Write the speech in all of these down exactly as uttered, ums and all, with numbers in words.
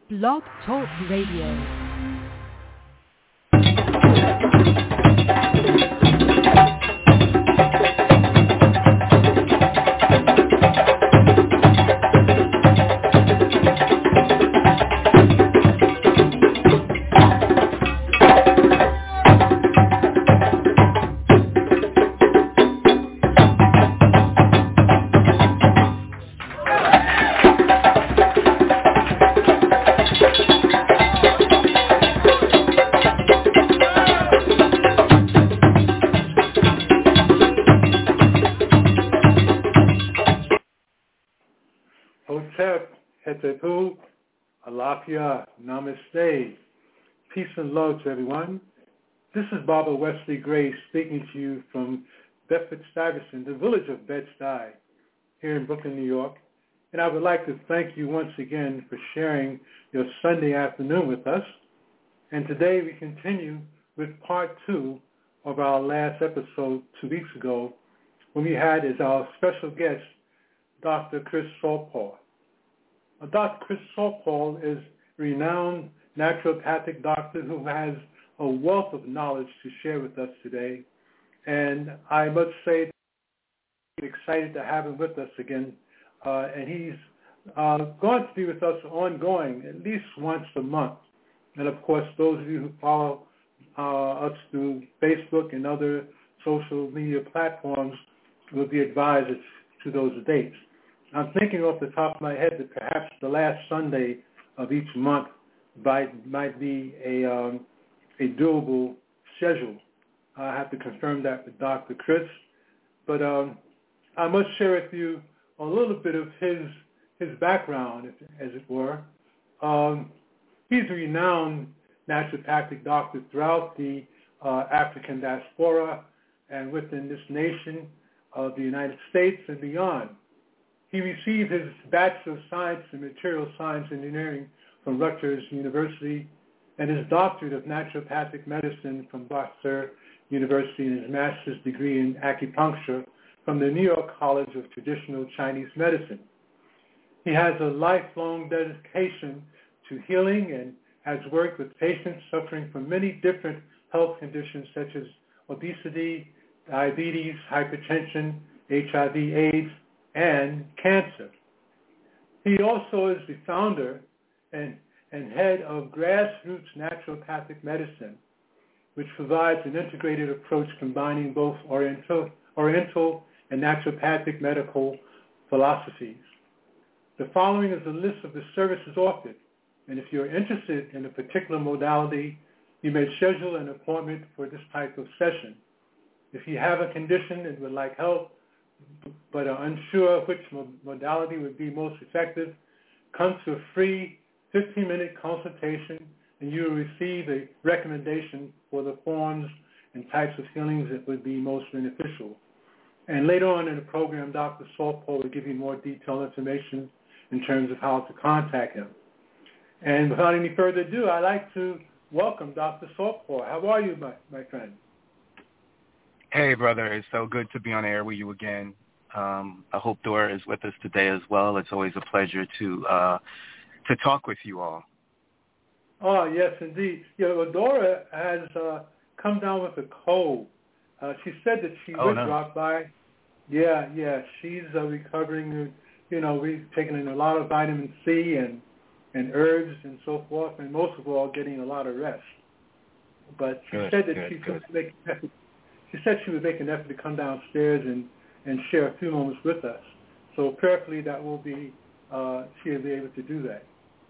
Blog Talk Radio. Namaste. Peace and love to everyone. This is Baba Wesley Gray speaking to you from Bedford-Stuyvesant, the village of Bed-Stuy, here in Brooklyn, New York. And I would like to thank you once again for sharing your Sunday afternoon with us. And today we continue with part two of our last episode two weeks ago, when we had as our special guest Doctor Chris Saltpaugh. Doctor Chris Saltpaugh is a renowned naturopathic doctor who has a wealth of knowledge to share with us today. And I must say, I'm excited to have him with us again. Uh, and he's uh, going to be with us ongoing, at least once a month. And of course, those of you who follow uh, us through Facebook and other social media platforms will be advised to those dates. I'm thinking off the top of my head that perhaps the last Sunday of each month might, might be a, um, a doable schedule. I have to confirm that with Doctor Chris. But um, I must share with you a little bit of his his background, as it were. Um, he's a renowned naturopathic doctor throughout the uh, African diaspora and within this nation of the United States and beyond. He received his Bachelor of Science in Material Science Engineering from Rutgers University and his Doctorate of Naturopathic Medicine from Vassar University and his Master's degree in Acupuncture from the New York College of Traditional Chinese Medicine. He has a lifelong dedication to healing and has worked with patients suffering from many different health conditions such as obesity, diabetes, hypertension, H I V AIDS, and cancer. He also is the founder and, and head of Grassroots Naturopathic Medicine, which provides an integrated approach combining both Oriental, Oriental and naturopathic medical philosophies. The following is a list of the services offered, and if you're interested in a particular modality, you may schedule an appointment for this type of session. If you have a condition and would like help, but are unsure which modality would be most effective, come to a free fifteen-minute consultation and you will receive a recommendation for the forms and types of healings that would be most beneficial. And later on in the program, Doctor Saltpaugh will give you more detailed information in terms of how to contact him. And without any further ado, I'd like to welcome Doctor Saltpaugh. How are you, my, my friend? Hey, brother. It's so good to be on air with you again. Um, I hope Dora is with us today as well. It's always a pleasure to uh, to talk with you all. Oh, yes, indeed. You know, Dora has uh, come down with a cold. Uh, she said that she oh, would no. drop by. Yeah, yeah. She's uh, recovering. You know, we've taken in a lot of vitamin C and, and herbs and so forth, and most of all, getting a lot of rest. But she good, said that good, she good. could make an effort. She said she would make an effort to come downstairs and, and share a few moments with us. So prayerfully that will be, uh, she'll be able to do that.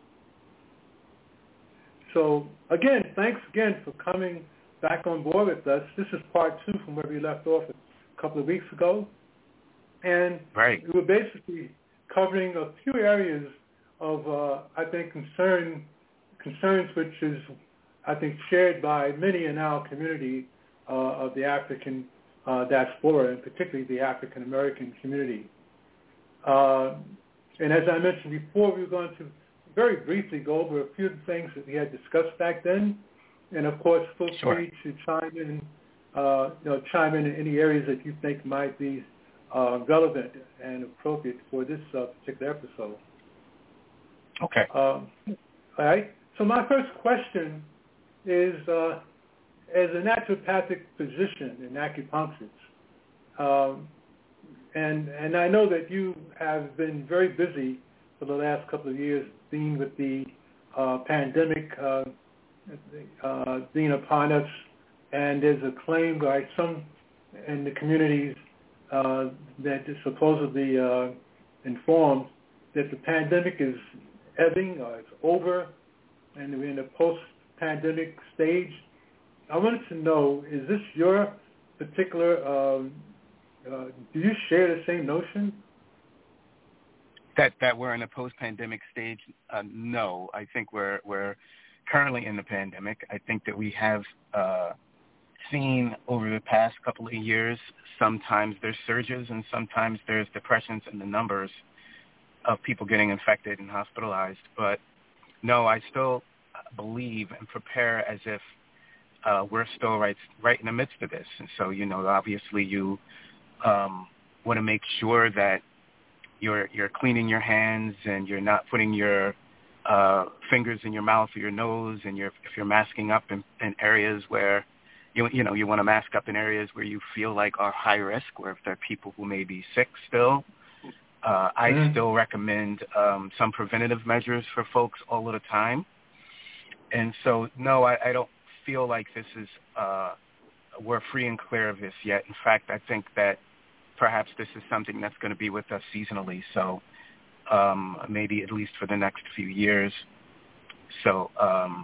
So again, thanks again for coming back on board with us. This is part two from where we left off a couple of weeks ago. And right. we were basically covering a few areas of, uh, I think, concern, concerns which is, I think, shared by many in our community Uh, of the African uh, diaspora, and particularly the African American community. Uh, and as I mentioned before, we were going to very briefly go over a few of the things that we had discussed back then. And of course, feel sure. free to chime in, uh, you know, chime in in any areas that you think might be uh, relevant and appropriate for this uh, particular episode. Okay. Um, All right. So my first question is, uh, as a naturopathic physician in acupuncture, um, and and I know that you have been very busy for the last couple of years dealing with the uh, pandemic uh, uh, being upon us, and there's a claim by some in the communities uh, that is supposedly uh, informed that the pandemic is ebbing or it's over, and we're in a post-pandemic stage. I wanted to know, is this your particular, um, uh, do you share the same notion? That that we're in a post-pandemic stage? Uh, no, I think we're we're currently in the pandemic. I think that we have uh, seen over the past couple of years, sometimes there's surges and sometimes there's depressions in the numbers of people getting infected and hospitalized. But no, I still believe and prepare as if uh, we're still right right in the midst of this. And so, you know, obviously you um, want to make sure that you're you're cleaning your hands and you're not putting your uh, fingers in your mouth or your nose, and you're if you're masking up in, in areas where you you know you want to mask up in areas where you feel like are high risk, or if there are people who may be sick still. Uh, I mm. still recommend um, some preventative measures for folks all of the time. And so, no, I, I don't feel like this is, uh, we're free and clear of this yet. In fact, I think that perhaps this is something that's going to be with us seasonally, so um, maybe at least for the next few years. So, um,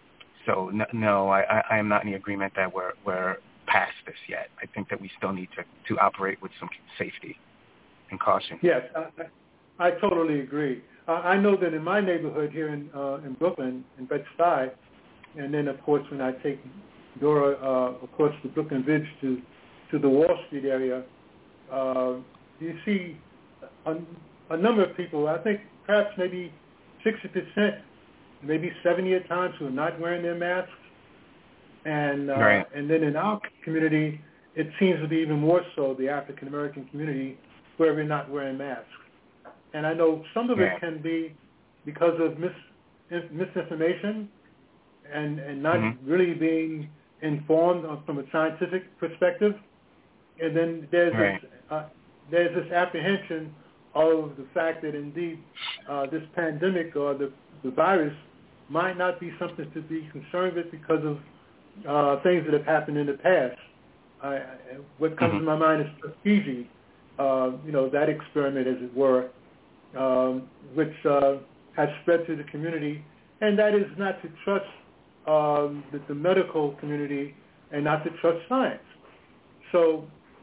so no, no I, I am not in the agreement that we're, we're past this yet. I think that we still need to, to operate with some safety and caution. Yes, I, I totally agree. Uh, I know that in my neighborhood here in uh, in Brooklyn, in Bed-Stuy, and then of course when I take Dora, uh, of course, to Brooklyn Bridge to to the Wall Street area, uh, you see a, a number of people. I think perhaps maybe sixty percent, maybe seventy at times, who are not wearing their masks, and uh, right. and then in our community, it seems to be even more so the African American community, where we're not wearing masks. And I know some of yeah. it can be because of mis, misinformation and, and not mm-hmm. really being informed from a scientific perspective. And then there's, right. this, uh, there's this apprehension of the fact that indeed uh, this pandemic or the, the virus might not be something to be concerned with because of uh, things that have happened in the past. I, I, what comes mm-hmm. to my mind is Tuskegee. Uh, you know, that experiment, as it were, um, which uh, has spread to the community, and that is not to trust um, the, the medical community and not to trust science. So,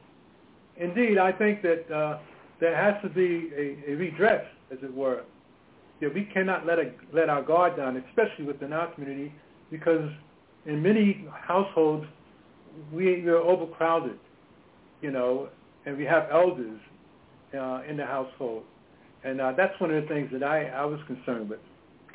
indeed, I think that uh, there has to be a, a redress, as it were. Yeah, we cannot let a, let our guard down, especially within our community, because in many households we, we are overcrowded, you know, and we have elders uh, in the household. And uh, that's one of the things that I, I was concerned with.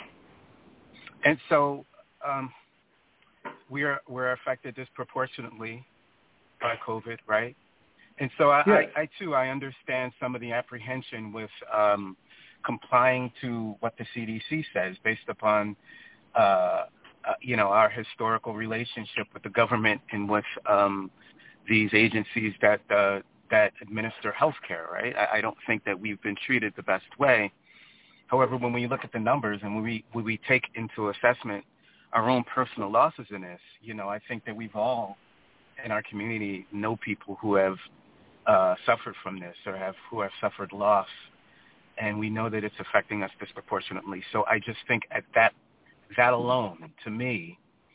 And so um, we're we're affected disproportionately by COVID, right? And so I, yes. I, I, too, I understand some of the apprehension with um, complying to what the C D C says based upon, uh, uh, you know, our historical relationship with the government and with um, these agencies that uh, that administer health care, right? I, I don't think that we've been treated the best way. However, when we look at the numbers and when we, when we take into assessment our own personal losses in this, you know, I think that we've all in our community know people who have uh, suffered from this or have who have suffered loss, and we know that it's affecting us disproportionately. So I just think at that that alone, to me,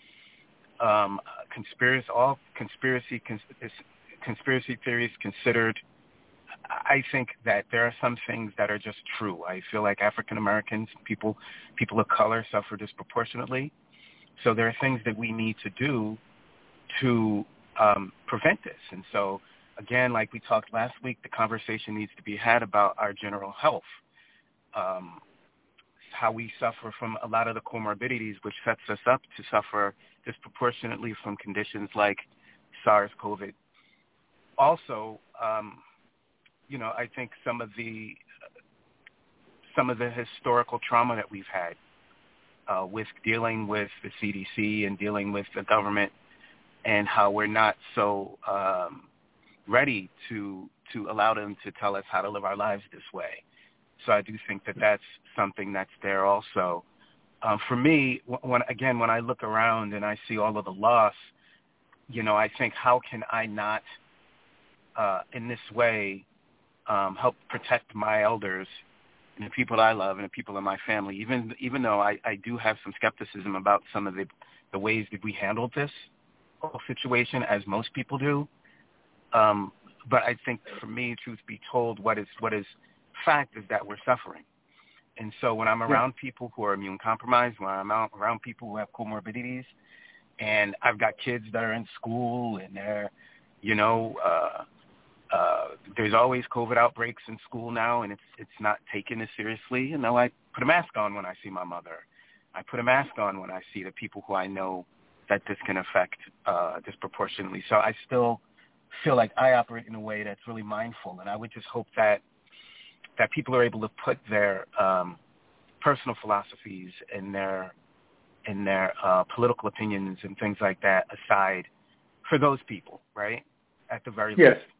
um, conspiracy, all conspiracy cons- conspiracy theories considered, I think that there are some things that are just true. I feel like African Americans, people, people of color suffer disproportionately. So there are things that we need to do to um, prevent this. And so, again, like we talked last week, the conversation needs to be had about our general health, um, how we suffer from a lot of the comorbidities, which sets us up to suffer disproportionately from conditions like SARS-CoV. Also, um, you know, I think some of the some of the historical trauma that we've had uh, with dealing with the C D C and dealing with the government, and how we're not so um, ready to to allow them to tell us how to live our lives this way. So I do think that that's something that's there also. Um, for me, when again, when I look around and I see all of the loss, you know, I think, how can I not, uh, in this way, um, help protect my elders and the people that I love and the people in my family, even even though I, I do have some skepticism about some of the, the ways that we handled this whole situation, as most people do. Um, but I think, for me, truth be told, what is what is fact is that we're suffering. And so when I'm around yeah. people who are immune compromised, when I'm out around people who have comorbidities, and I've got kids that are in school and they're, you know, uh, uh, there's always COVID outbreaks in school now, and it's it's not taken as seriously. You know, I put a mask on when I see my mother. I put a mask on when I see the people who I know that this can affect uh, disproportionately. So I still feel like I operate in a way that's really mindful, and I would just hope that that people are able to put their um, personal philosophies and their and their uh, political opinions and things like that aside for those people, right? At the very yes. least.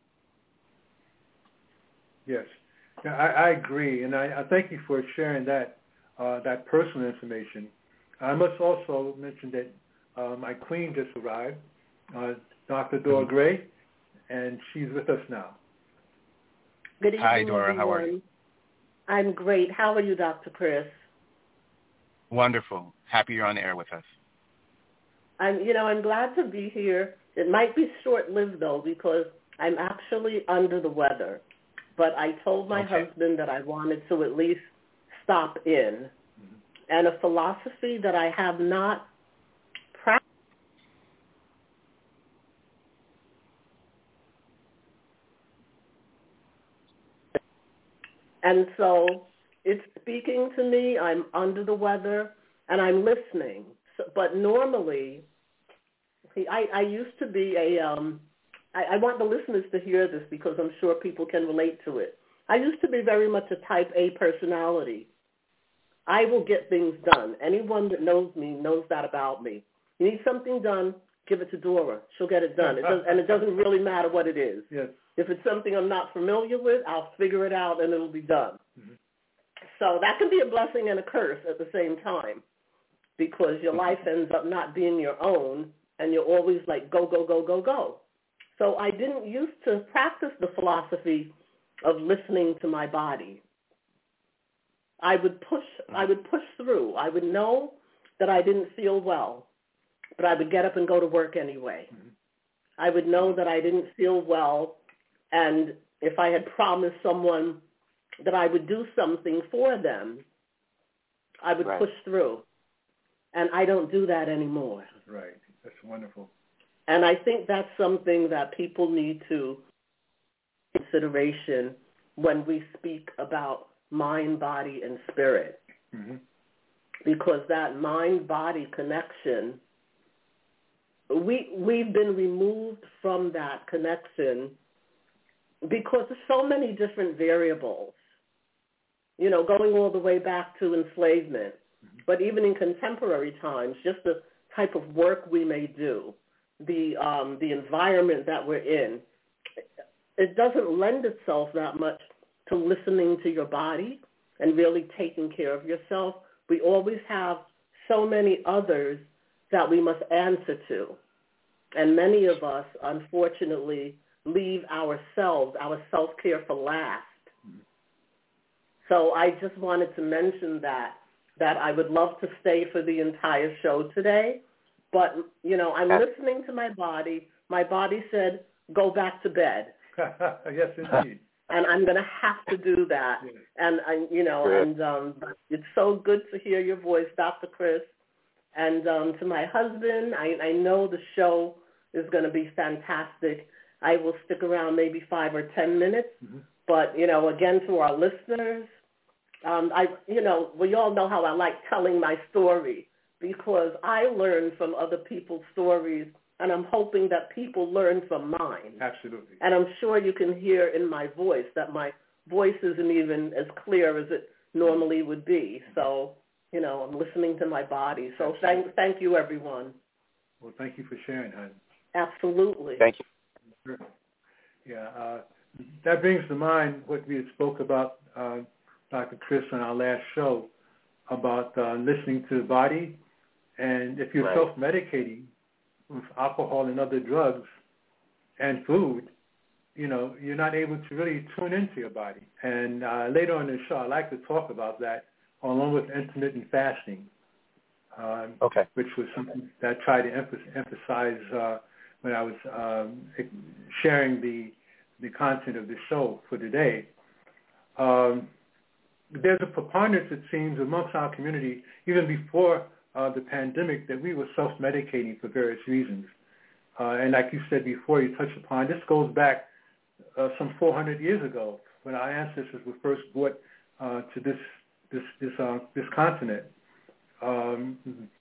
Yes. Yeah, I, I agree, and I, I thank you for sharing that uh, that personal information. I must also mention that uh, my queen just arrived, uh, Doctor Dora mm-hmm. Gray, and she's with us now. Good evening, Hi, Dora. everyone. How are you? I'm great. How are you, Doctor Chris? Wonderful. Happy you're on the air with us. I'm, you know, I'm glad to be here. It might be short-lived, though, because I'm actually under the weather. But I told my okay. husband that I wanted to at least stop in. Mm-hmm. And a philosophy that I have not practiced. And so it's speaking to me. I'm under the weather, and I'm listening. So, but normally, see, I, I used to be a, um, I, I want the listeners to hear this because I'm sure people can relate to it. I used to be very much a type A personality. I will get things done. Anyone that knows me knows that about me. You need something done, give it to Dora. She'll get it done. It does, and it doesn't really matter what it is. Yes. If it's something I'm not familiar with, I'll figure it out and it'll be done. Mm-hmm. So that can be a blessing and a curse at the same time, because your life ends up not being your own and you're always like go, go, go, go, go. So I didn't used to practice the philosophy of listening to my body. I would push, I would push through. I would know that I didn't feel well, but I would get up and go to work anyway. Mm-hmm. I would know that I didn't feel well, and if I had promised someone that I would do something for them, I would right. push through. And I don't do that anymore. Right. That's wonderful. And I think that's something that people need to consideration when we speak about mind, body, and spirit. Mm-hmm. Because that mind-body connection, we, we've been removed from that connection because there's so many different variables, you know, going all the way back to enslavement. Mm-hmm. But even in contemporary times, just the type of work we may do, the um, the environment that we're in, it doesn't lend itself that much to listening to your body and really taking care of yourself. We always have so many others that we must answer to. And many of us, unfortunately, leave ourselves, our self-care for last. So I just wanted to mention that, that I would love to stay for the entire show today. But, you know, I'm listening to my body. My body said, go back to bed. Yes, indeed. And I'm going to have to do that. Yes. And, I, you know, yeah. and um, it's so good to hear your voice, Doctor Chris. And um, to my husband, I, I know the show is going to be fantastic. I will stick around maybe five or ten minutes. Mm-hmm. But, you know, again, to our listeners, um, I, you know, we all know how I like telling my story because I learn from other people's stories, and I'm hoping that people learn from mine. Absolutely. And I'm sure you can hear in my voice that my voice isn't even as clear as it normally would be. So you know, I'm listening to my body. So thank, thank you, everyone. Well, thank you for sharing, hon. Absolutely. Thank you. Sure. Yeah, uh, that brings to mind what we had spoke about, uh, Doctor Chris, on our last show about uh, listening to the body. And if you're right. self-medicating with alcohol and other drugs and food, you know, you're not able to really tune into your body. And uh, later on in the show, I'd like to talk about that along with intermittent fasting, um, okay. which was something that I tried to emphasize uh, when I was um, sharing the the content of the show for today. Um, there's a preponderance, it seems, amongst our community, even before uh, the pandemic, that we were self-medicating for various reasons. Uh, and like you said before, you touched upon, this goes back uh, some four hundred years ago when our ancestors were first brought uh, to this this this uh, this continent. Um,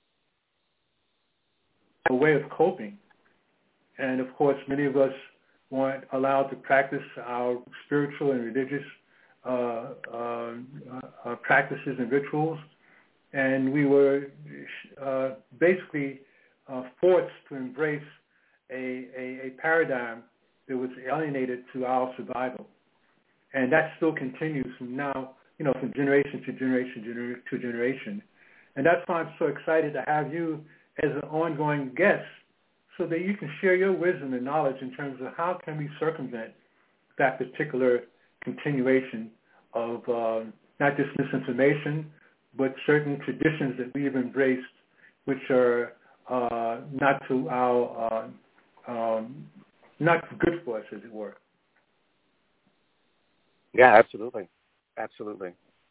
a way of coping. And of course, many of us weren't allowed to practice our spiritual and religious uh, uh, uh, practices and rituals. And we were uh, basically uh, forced to embrace a, a, a paradigm that was alienated to our survival. And that still continues from now, you know, from generation to generation gener- to generation. And that's why I'm so excited to have you as an ongoing guest so that you can share your wisdom and knowledge in terms of how can we circumvent that particular continuation of uh, not just misinformation, but certain traditions that we've embraced which are uh, not to our, uh, um, not good for us, as it were. Yeah, absolutely. Absolutely.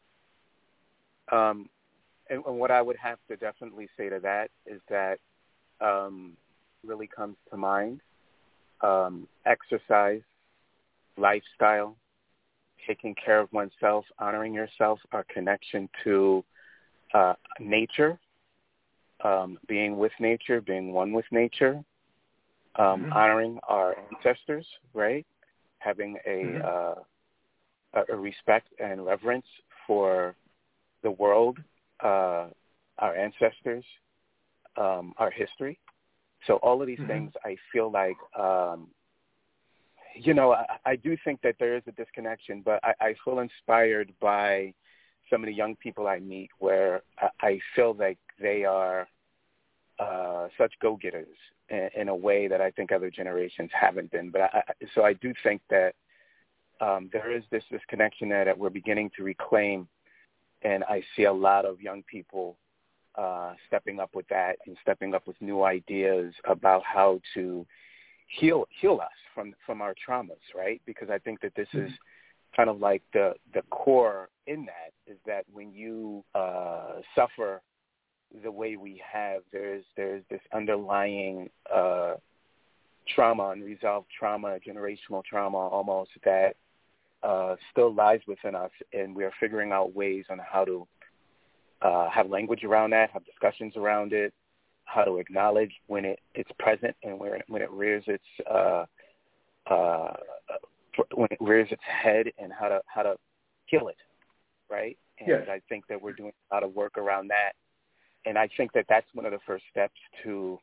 Um, and, and what I would have to definitely say to that is that um, really comes to mind um, exercise, lifestyle, taking care of oneself, honoring yourself, our connection to uh, nature, um, being with nature, being one with nature, um, mm-hmm. honoring our ancestors, right? Having a, mm-hmm. uh, a respect and reverence for the world, uh, our ancestors, um, our history. So all of these mm-hmm. things, I feel like, um, you know, I, I do think that there is a disconnection, but I, I feel inspired by some of the young people I meet where I, I feel like they are uh, such go-getters in, in a way that I think other generations haven't been. But I, so I do think that um, there is this, this connection there that we're beginning to reclaim, and I see a lot of young people uh, stepping up with that and stepping up with new ideas about how to heal heal us from, from our traumas, right? Because I think that this mm-hmm. is kind of like the, the core in that is that when you uh, suffer the way we have, there's there's this underlying uh, trauma, unresolved trauma, generational trauma almost that uh, still lies within us, and we are figuring out ways on how to uh, have language around that, have discussions around it, how to acknowledge when it, it's present and when it, when it rears its uh, uh, when it rears its head, and how to how to kill it, right? And yes. I think that we're doing a lot of work around that. And I think that that's one of the first steps to,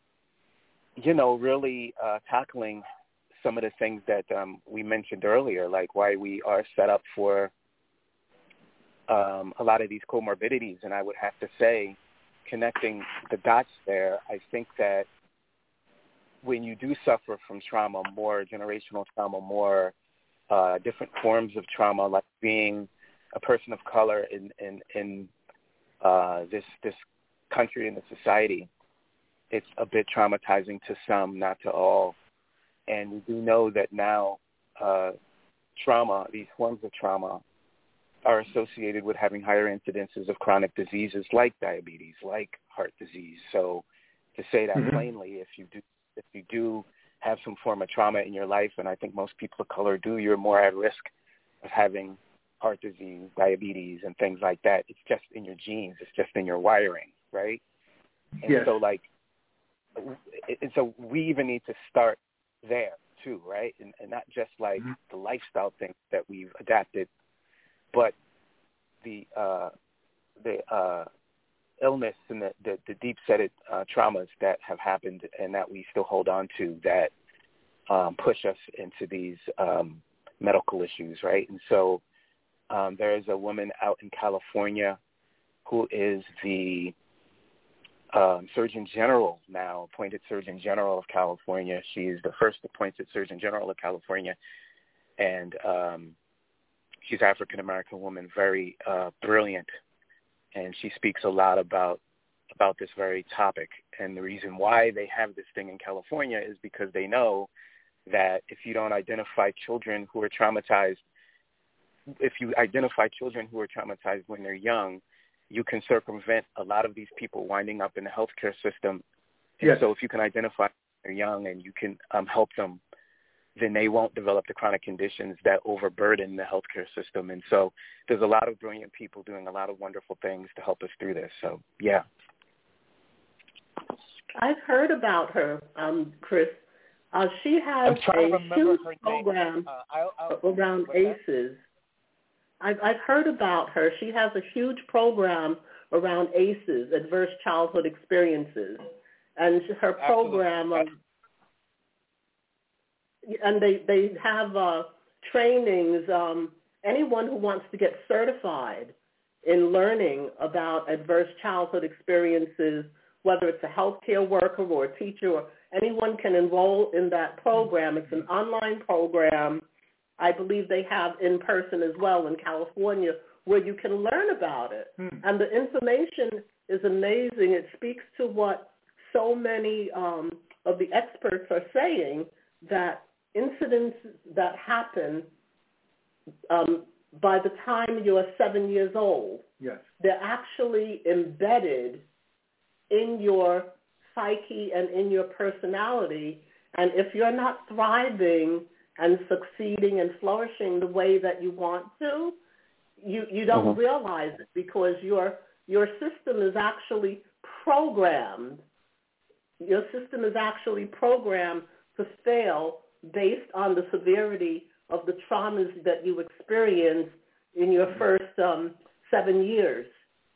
you know, really uh, tackling some of the things that um, we mentioned earlier, like why we are set up for um, a lot of these comorbidities. And I would have to say, connecting the dots there, I think that when you do suffer from trauma, more generational trauma, more uh, different forms of trauma, like being a person of color in, in, in uh, this this country and the society, it's a bit traumatizing to some, not to all. And we do know that now uh, trauma, these forms of trauma, are associated with having higher incidences of chronic diseases like diabetes, like heart disease. So to say that mm-hmm. plainly, if you do if you do have some form of trauma in your life, and I think most people of color do, you're more at risk of having heart disease, diabetes, and things like that. It's just in your genes. It's just in your wiring, right? And yes. so, like, and so we even need to start there too, right? And, and not just like mm-hmm. the lifestyle things that we've adapted, but the uh, the uh, illness and the, the, the deep-seated uh, traumas that have happened and that we still hold on to that um, push us into these um, medical issues, right? And so um, there is a woman out in California who is the um, Surgeon General now, appointed Surgeon General of California. She is the first appointed Surgeon General of California, and um, she's an African-American woman, very uh, brilliant, and she speaks a lot about about this very topic. And the reason why they have this thing in California is because they know that if you don't identify children who are traumatized, if you identify children who are traumatized when they're young, you can circumvent a lot of these people winding up in the healthcare system. And yes. so if you can identify when they're young and you can um, help them, then they won't develop the chronic conditions that overburden the healthcare system. And so there's a lot of brilliant people doing a lot of wonderful things to help us through this. So, yeah. I've heard about her, um, Chris. Uh, she has a huge program uh, I'll, I'll, around A C Es. I've, I've heard about her. She has a huge program around A C Es, Adverse Childhood Experiences. And her program... Um, And they, they have uh, trainings, um, anyone who wants to get certified in learning about adverse childhood experiences, whether it's a healthcare worker or a teacher, or anyone can enroll in that program. It's an online program. I believe they have in person as well in California where you can learn about it. Hmm. And the information is amazing. It speaks to what so many um, of the experts are saying, that incidents that happen um, by the time you're seven years old, yes. they're actually embedded in your psyche and in your personality. And if you're not thriving and succeeding and flourishing the way that you want to, you, you don't mm-hmm. realize it because your your system is actually programmed. Your system is actually programmed to fail based on the severity of the traumas that you experience in your first um, seven years.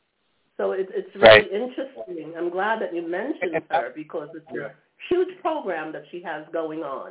So it, it's really right. interesting. I'm glad that you mentioned her because it's yeah. a huge program that she has going on.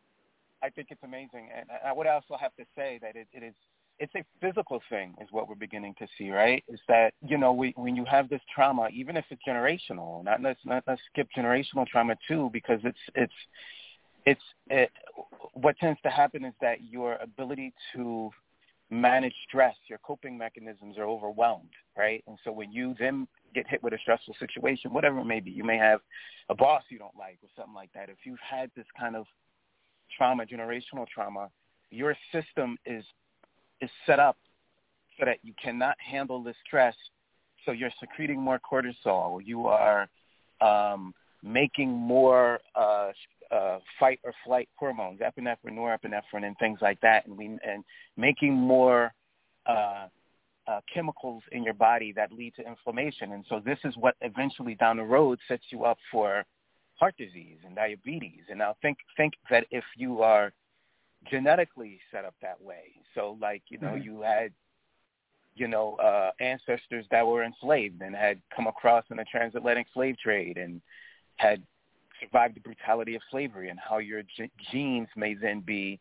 I think it's amazing. And I would also have to say that it, it is, it's a physical thing is what we're beginning to see, right? Is that, you know, we, when you have this trauma, even if it's generational, not let's, not, let's skip generational trauma too, because it's, it's, It's it, what tends to happen is that your ability to manage stress, your coping mechanisms are overwhelmed, right? And so when you then get hit with a stressful situation, whatever it may be, you may have a boss you don't like or something like that. If you've had this kind of trauma, generational trauma, your system is is set up so that you cannot handle the stress. So you're secreting more cortisol. You are um, making more uh, uh, fight or flight hormones, epinephrine, norepinephrine, and things like that, and we and making more uh, uh, chemicals in your body that lead to inflammation. And so this is what eventually down the road sets you up for heart disease and diabetes. And now think think that if you are genetically set up that way, so like you know mm-hmm. you had you know uh, ancestors that were enslaved and had come across in the transatlantic slave trade and had survived the brutality of slavery, and how your g- genes may then be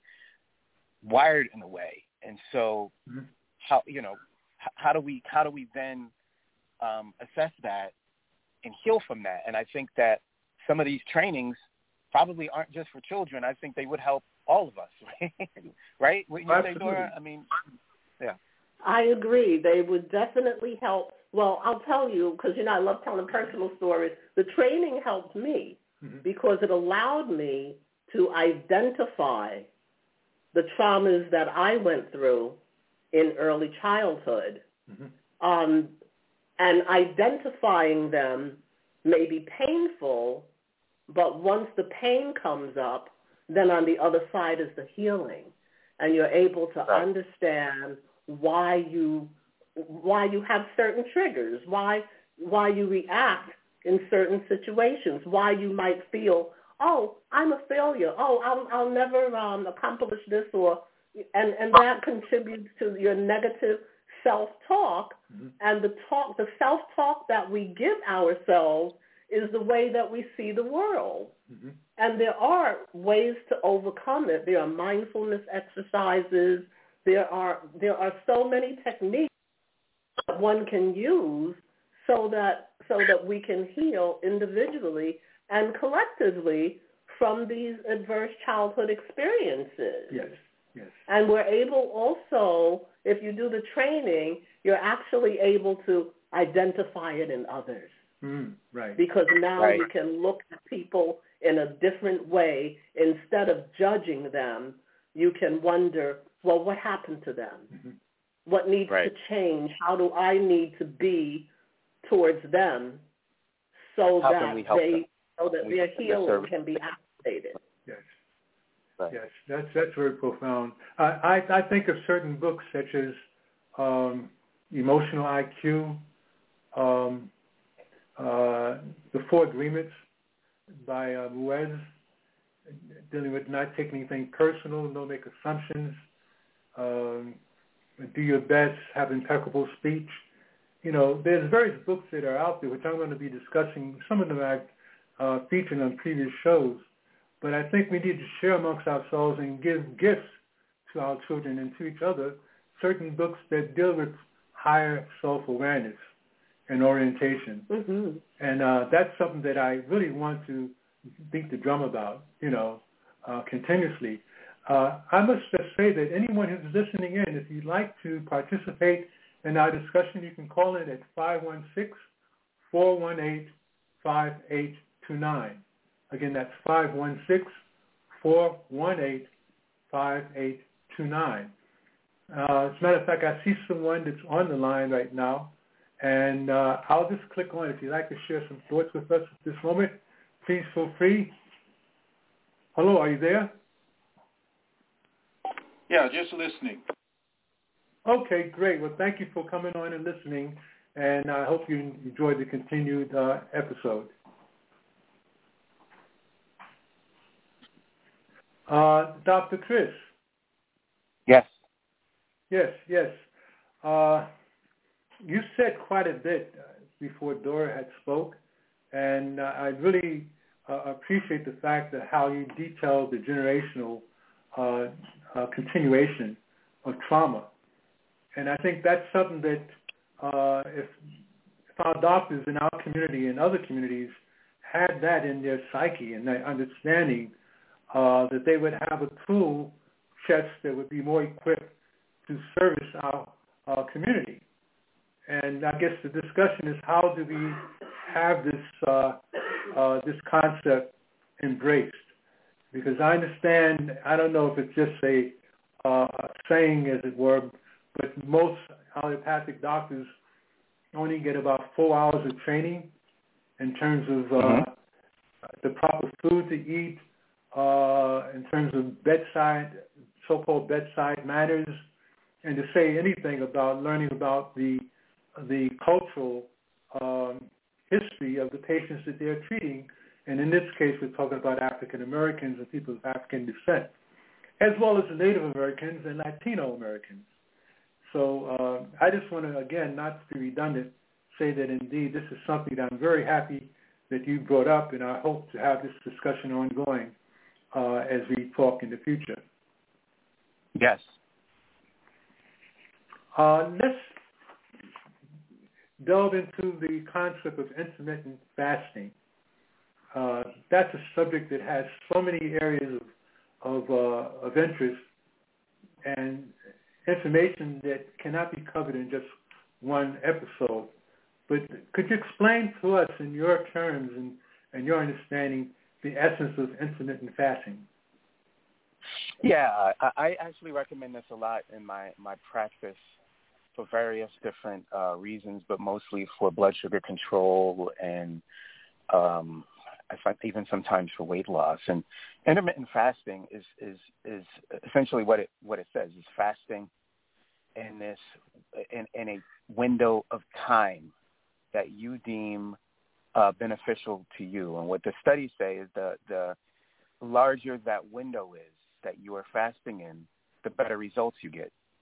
wired in a way. And so, mm-hmm. how you know h- how do we how do we then um, assess that and heal from that? And I think that some of these trainings probably aren't just for children. I think they would help all of us, right? right? What you say, Dora? I mean, yeah. I agree. They would definitely help. Well, I'll tell you, because, you know, I love telling personal stories. The training helped me mm-hmm. because it allowed me to identify the traumas that I went through in early childhood. Mm-hmm. Um, and identifying them may be painful, but once the pain comes up, then on the other side is the healing. And you're able to right. understand why you why you have certain triggers, why why you react in certain situations, why you might feel, oh, I'm a failure, oh, I'll, I'll never um, accomplish this, or and, and that contributes to your negative self-talk, mm-hmm. and the talk, the self-talk that we give ourselves is the way that we see the world. Mm-hmm. And there are ways to overcome it. There are mindfulness exercises. There are there are so many techniques that one can use so that so that we can heal individually and collectively from these adverse childhood experiences. Yes, yes. And we're able also, if you do the training, you're actually able to identify it in others. Mm, right. Because now right. we can look at people in a different way. Instead of judging them, you can wonder, well, what happened to them? Mm-hmm. What needs right. to change? How do I need to be towards them so How that can we help they them? so that we their healing the can be activated? Yes. Right. Yes, that's that's very profound. I, I I think of certain books such as um, Emotional I Q, um, uh, The Four Agreements by uh, Ruiz, dealing with not taking anything personal, no make assumptions, um, do your best, have impeccable speech. You know, there's various books that are out there, which I'm going to be discussing. Some of them I've uh, featured on previous shows. But I think we need to share amongst ourselves and give gifts to our children and to each other certain books that deal with higher self-awareness and orientation. Mm-hmm. And uh, that's something that I really want to beat the drum about, you know, uh, continuously. Uh, I must just say that anyone who's listening in, if you'd like to participate in our discussion, you can call in at five one six, four one eight, five eight two nine. Again, that's five one six, four one eight, five eight two nine. Uh, as a matter of fact, I see someone that's on the line right now, and uh, I'll just click on it. If you'd like to share some thoughts with us at this moment, please feel free. Hello, are you there? Yeah, just listening. Okay, great. Well, thank you for coming on and listening, and I hope you enjoyed the continued uh, episode. Uh, Doctor Chris. Yes. Yes, yes. Uh, you said quite a bit before Dora had spoke, and uh, I really uh, appreciate the fact that how you detailed the generational uh, uh, continuation of trauma. And I think that's something that uh, if, if our doctors in our community and other communities had that in their psyche and their understanding, uh, that they would have a tool chest that would be more equipped to service our, our community. And I guess the discussion is how do we have this uh, uh, this concept embraced? Because I understand, I don't know if it's just a uh, saying, as it were, but most allopathic doctors only get about four hours of training in terms of uh, mm-hmm. the proper food to eat, uh, in terms of bedside, so-called bedside manners, and to say anything about learning about the the cultural um, history of the patients that they're treating. And in this case, we're talking about African Americans and people of African descent, as well as the Native Americans and Latino Americans. So uh, I just want to, again, not to be redundant, say that indeed this is something that I'm very happy that you brought up, and I hope to have this discussion ongoing uh, as we talk in the future. Yes. Uh, let's delve into the concept of intermittent fasting. Uh, that's a subject that has so many areas of of, uh, of interest and information that cannot be covered in just one episode. But could you explain to us in your terms and, and your understanding the essence of intermittent fasting? Yeah, I, I actually recommend this a lot in my, my practice for various different uh, reasons, but mostly for blood sugar control and um, I find even sometimes for weight loss. And intermittent fasting is, is, is essentially what it what it says is fasting in this in, in a window of time that you deem uh, beneficial to you. And what the studies say is the the larger that window is that you are fasting in, the better results you get.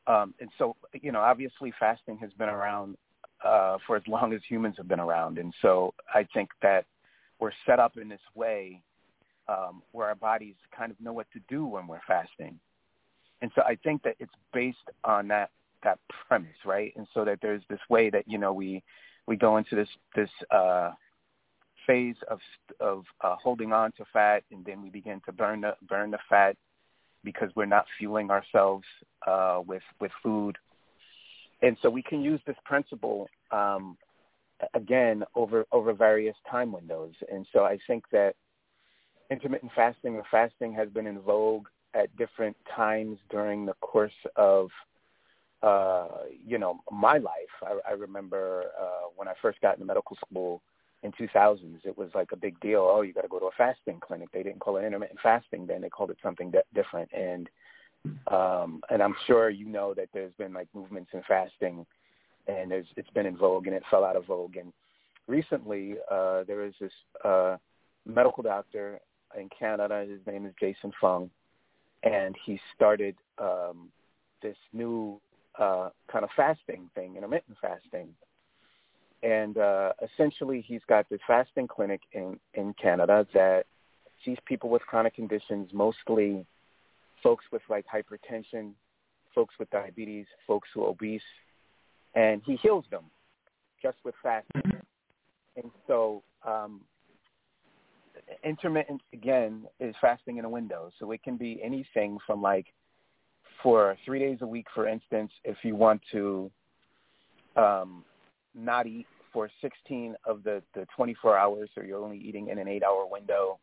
um, and so, you know, obviously fasting has been around uh, for as long as humans have been around. And so I think that we're set up in this way um, where our bodies kind of know what to do when we're fasting. And so I think that it's based on that, that premise, right? And so that there's this way that, you know, we, we go into this, this uh, phase of, of uh, holding on to fat, and then we begin to burn the, burn the fat because we're not fueling ourselves uh, with, with food. And so we can use this principle, um, again, over, over various time windows. And so I think that intermittent fasting or fasting has been in vogue at different times during the course of, uh, you know, my life. I, I remember uh, when I first got into medical school in two thousands, it was like a big deal. Oh, you got to go to a fasting clinic. They didn't call it intermittent fasting then. They called it something de- different. And um, and I'm sure you know that there's been like movements in fasting, and there's, it's been in vogue, and it fell out of vogue. And recently uh, there is this uh, medical doctor in Canada. His name is Jason Fung, and he started um, this new uh, kind of fasting thing, intermittent fasting. And uh, essentially he's got this fasting clinic in, in Canada that sees people with chronic conditions, mostly folks with like hypertension, folks with diabetes, folks who are obese, and he heals them just with fasting. And so um, intermittent, again, is fasting in a window. So it can be anything from like for three days a week, for instance, if you want to um, not eat for sixteen of the, the twenty-four hours, so you're only eating in an eight-hour window,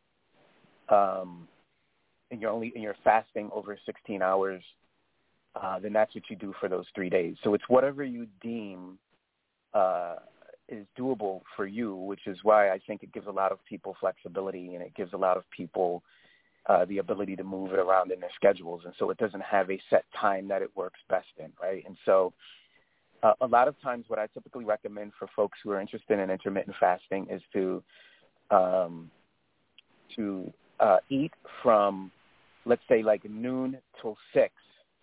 um, and you're only and you're fasting over sixteen hours, uh, then that's what you do for those three days. So it's whatever you deem uh, is doable for you, which is why I think it gives a lot of people flexibility, and it gives a lot of people uh, the ability to move it around in their schedules. And so it doesn't have a set time that it works best in, right? And so uh, a lot of times what I typically recommend for folks who are interested in intermittent fasting is to um, to uh, eat from, let's say, like noon till six,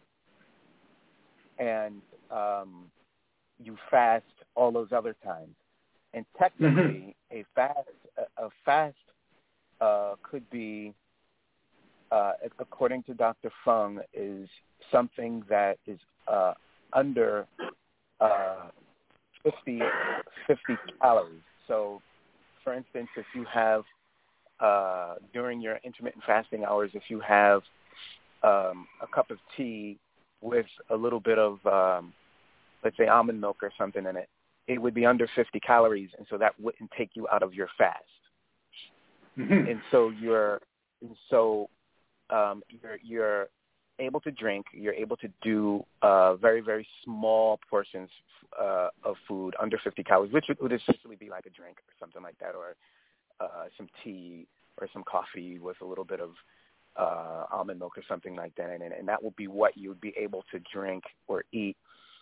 and um, you fast all those other times. And technically, mm-hmm. a fast a, a fast uh, could be, uh, according to Doctor Fung, is something that is uh, under uh, fifty, fifty calories. So, for instance, if you have uh, during your intermittent fasting hours, if you have um, a cup of tea with a little bit of, um, let's say, almond milk or something in it, it would be under fifty calories, and so that wouldn't take you out of your fast. Mm-hmm. And so you're, and so um, you're you're able to drink. You're able to do uh, very very small portions uh, of food under fifty calories, which would essentially be like a drink or something like that, or uh, some tea or some coffee with a little bit of uh, almond milk or something like that, and, and that will be what you would be able to drink or eat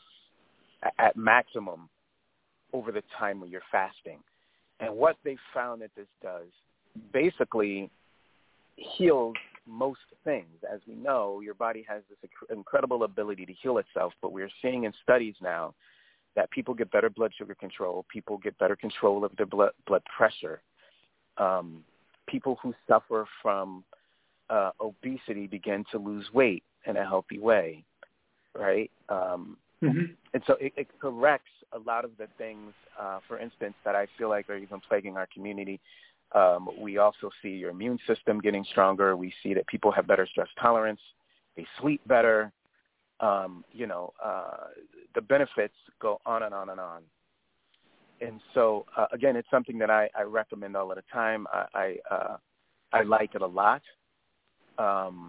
at maximum over the time when you're fasting. And what they found that this does basically heals most things. As we know, your body has this incredible ability to heal itself, but we're seeing in studies now that people get better blood sugar control, people get better control of their blood, blood pressure. Um, people who suffer from uh, obesity begin to lose weight in a healthy way, right? Um, Mm-hmm. And so it, it corrects a lot of the things, uh, for instance, that I feel like are even plaguing our community. Um, we also see your immune system getting stronger. We see that people have better stress tolerance. They sleep better. Um, you know, uh, the benefits go on and on and on. And so, uh, again, it's something that I, I recommend all of the time. I I, uh, I like it a lot. Um,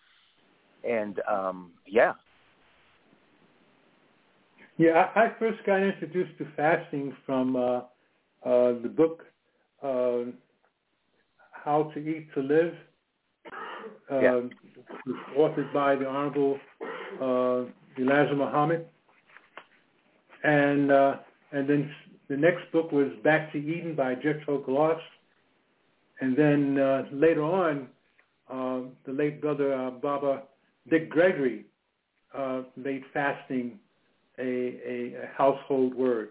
and, um, yeah. Yeah, I, I first got introduced to fasting from uh, uh, the book uh, How to Eat to Live, uh, yeah. authored by the Honorable uh, Elijah Muhammad. And uh, and then the next book was Back to Eden by Jethro Gloss. And then uh, later on, uh, the late brother uh, Baba Dick Gregory uh, made fasting a, a, a household word.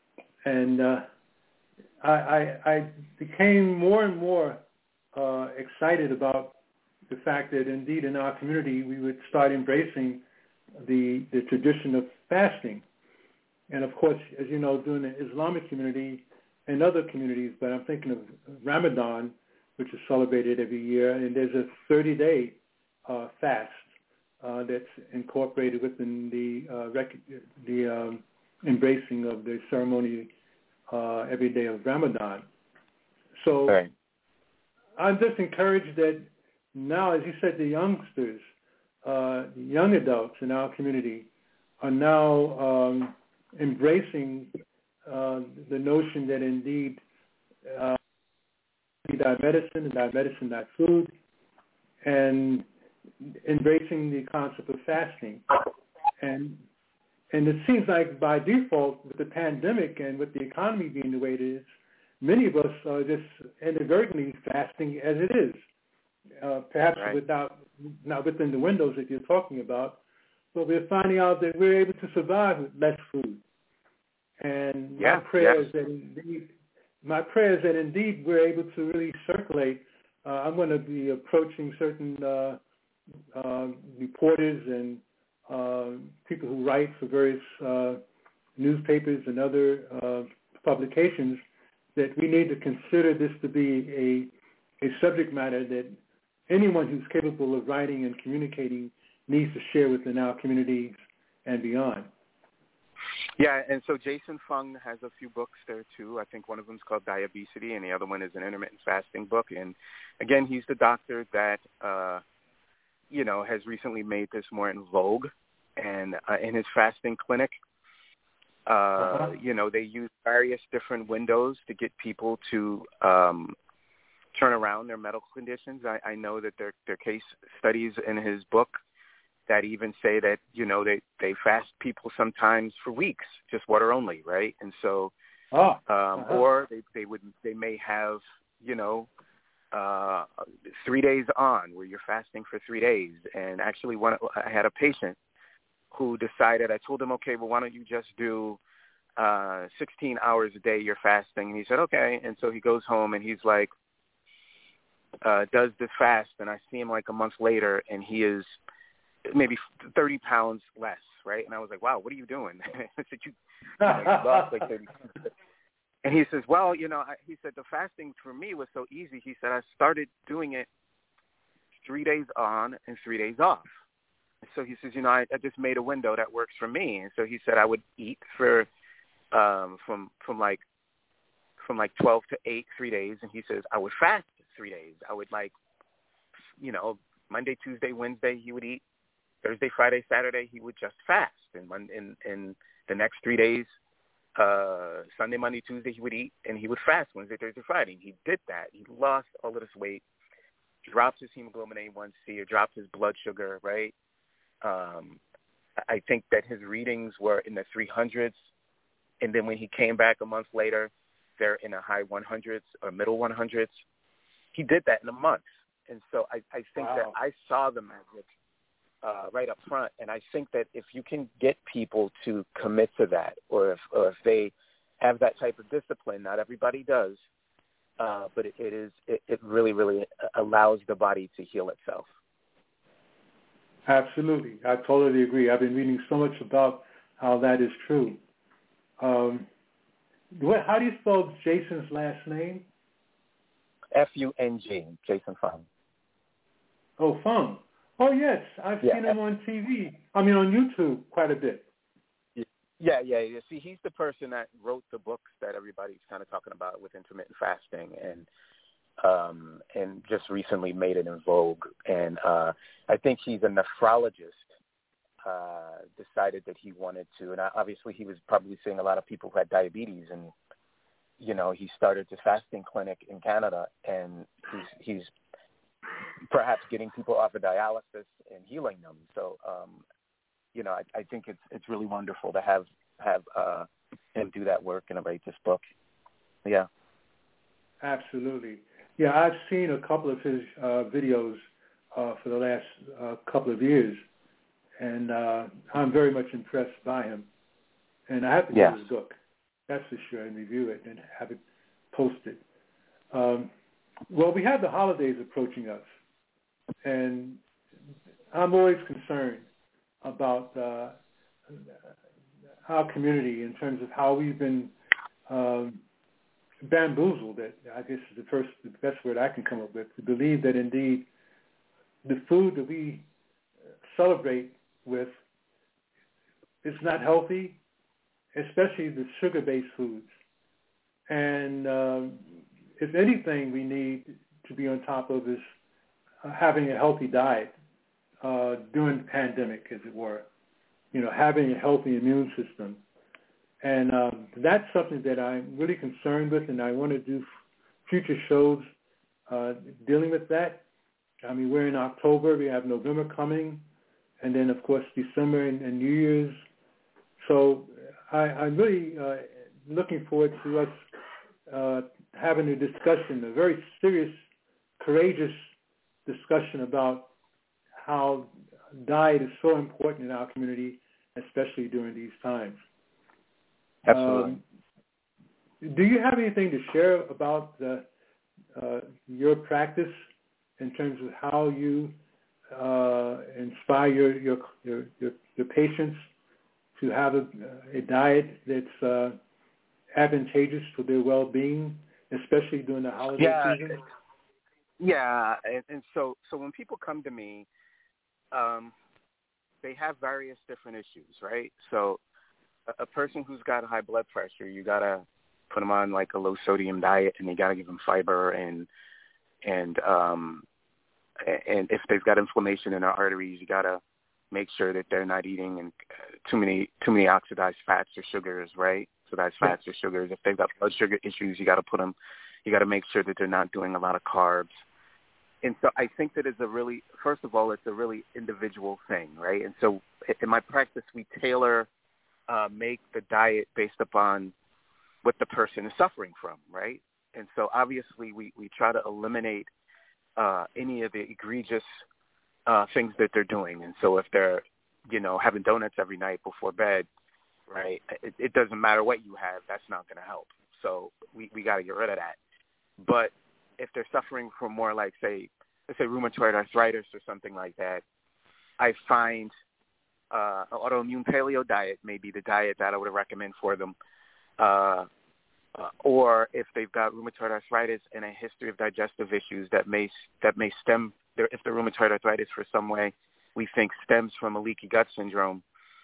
And uh, I, I, I became more and more uh, excited about the fact that indeed in our community we would start embracing the, the tradition of fasting. And of course, as you know, during the Islamic community and other communities, but I'm thinking of Ramadan, which is celebrated every year, and there's a thirty-day uh, fast uh, that's incorporated within the uh, rec- the um, embracing of the ceremony uh, every day of Ramadan. So right. I'm just encouraged that now, as you said, the youngsters, uh, young adults in our community are now um, embracing uh, the notion that indeed uh, thy medicine and thy medicine, thy food, and embracing the concept of fasting. And and it seems like by default, with the pandemic and with the economy being the way it is, many of us are just inadvertently fasting as it is. Uh, perhaps right. without, not within the windows that you're talking about, but we're finding out that we're able to survive with less food. And yeah, my prayer yeah. is that indeed, my prayer is that indeed we're able to really circulate. Uh, I'm going to be approaching certain uh, uh, reporters and uh, people who write for various uh, newspapers and other uh, publications that we need to consider this to be a, a subject matter that anyone who's capable of writing and communicating needs to share within our communities and beyond. Yeah, and so Jason Fung has a few books there too. I think one of them is called Diabesity, and the other one is an intermittent fasting book. And again, he's the doctor that uh, you know has recently made this more in vogue. And uh, in his fasting clinic, uh, uh-huh. you know, they use various different windows to get people to um, turn around their medical conditions. I, I know that there there are case studies in his book that even say that, you know, they, they fast people sometimes for weeks, just water only, right? And so, oh, um, uh-huh. or they, they would, they may have, you know, uh, three days on where you're fasting for three days. And actually one, I had a patient who decided, I told him, okay, well, why don't you just do uh, sixteen hours a day you're fasting? And he said, okay. And so he goes home and he's like, uh, does this fast. And I see him like a month later and he is maybe thirty pounds less, right? And I was like, wow, what are you doing? I said, you, you, know, you lost like thirty pounds. And he says, well, you know, I, he said, the fasting for me was so easy. He said, I started doing it three days on and three days off. And so he says, you know, I, I just made a window that works for me. And so he said I would eat for um, from from like from like twelve to eight, three days. And he says I would fast three days. I would like, you know, Monday, Tuesday, Wednesday, he would eat. Thursday, Friday, Saturday, he would just fast. And in, in, in the next three days, uh, Sunday, Monday, Tuesday, he would eat, and he would fast Wednesday, Thursday, Friday. He did that. He lost all of this weight, dropped his hemoglobin A one C, or dropped his blood sugar, right? Um, I think that his readings were in the three hundreds, and then when he came back a month later, they're in the high one hundreds or middle one hundreds. He did that in a month. And so I, I think wow. that I saw the magic Uh, right up front, and I think that if you can get people to commit to that, or if, or if they have that type of discipline, not everybody does, uh, but it, it is it, it really, really allows the body to heal itself. Absolutely, I totally agree. I've been reading so much about how that is true. Um, what, how do you spell Jason's last name? F U N G, Jason Fung. Oh, Fung. Oh, yes. I've yeah. seen him on T V. I mean, on YouTube quite a bit. Yeah, yeah, yeah. See, he's the person that wrote the books that everybody's kind of talking about with intermittent fasting, and um, and just recently made it in vogue. And uh, I think he's a nephrologist, uh, decided that he wanted to. And obviously he was probably seeing a lot of people who had diabetes, and, you know, he started this fasting clinic in Canada, and he's, he's perhaps getting people off of dialysis and healing them. So, um, you know, I, I think it's it's really wonderful to have have uh, him do that work and write this book. Yeah. Absolutely. Yeah, I've seen a couple of his uh, videos uh, for the last uh, couple of years, and uh, I'm very much impressed by him. And I have to yes. get his book, that's for sure, and review it and have it posted. Um, well, we have the holidays approaching us, and I'm always concerned about uh, our community in terms of how we've been um, bamboozled, that I guess is the first, the best word I can come up with, to believe that indeed the food that we celebrate with is not healthy, especially the sugar-based foods. And um, if anything we need to be on top of is uh, having a healthy diet uh, during the pandemic, as it were, you know, having a healthy immune system. And um, that's something that I'm really concerned with, and I want to do f- future shows uh, dealing with that. I mean, we're in October, we have November coming, and then, of course, December and, and New Year's. So I, I'm really uh, looking forward to us uh, having a discussion, a very serious, courageous discussion about how diet is so important in our community, especially during these times. Absolutely. Um, do you have anything to share about the, uh, your practice in terms of how you uh, inspire your, your your your your patients to have a, a diet that's uh, advantageous for their well-being, especially during the holiday yeah, season? Yeah, and, and so so when people come to me, um, they have various different issues, right? So a, a person who's got high blood pressure, you gotta put them on like a low sodium diet, and you gotta give them fiber, and and um, and if they've got inflammation in their arteries, you gotta make sure that they're not eating and too many too many oxidized fats or sugars, right? Oxidized fats or sugars. If they've got blood sugar issues, you got to put them. You got to make sure that they're not doing a lot of carbs. And so I think that it's a really, first of all, it's a really individual thing, right? And so in my practice, we tailor, uh, make the diet based upon what the person is suffering from, right? And so obviously we, we try to eliminate uh, any of the egregious uh, things that they're doing. And so if they're, you know, having donuts every night before bed, right, it, it doesn't matter what you have, that's not going to help. So we, we got to get rid of that. But if they're suffering from more like, say, let's say rheumatoid arthritis or something like that, I find uh, an autoimmune paleo diet may be the diet that I would recommend for them. Uh, uh, or if they've got rheumatoid arthritis and a history of digestive issues that may that may stem, their, if the rheumatoid arthritis for some way we think stems from a leaky gut syndrome,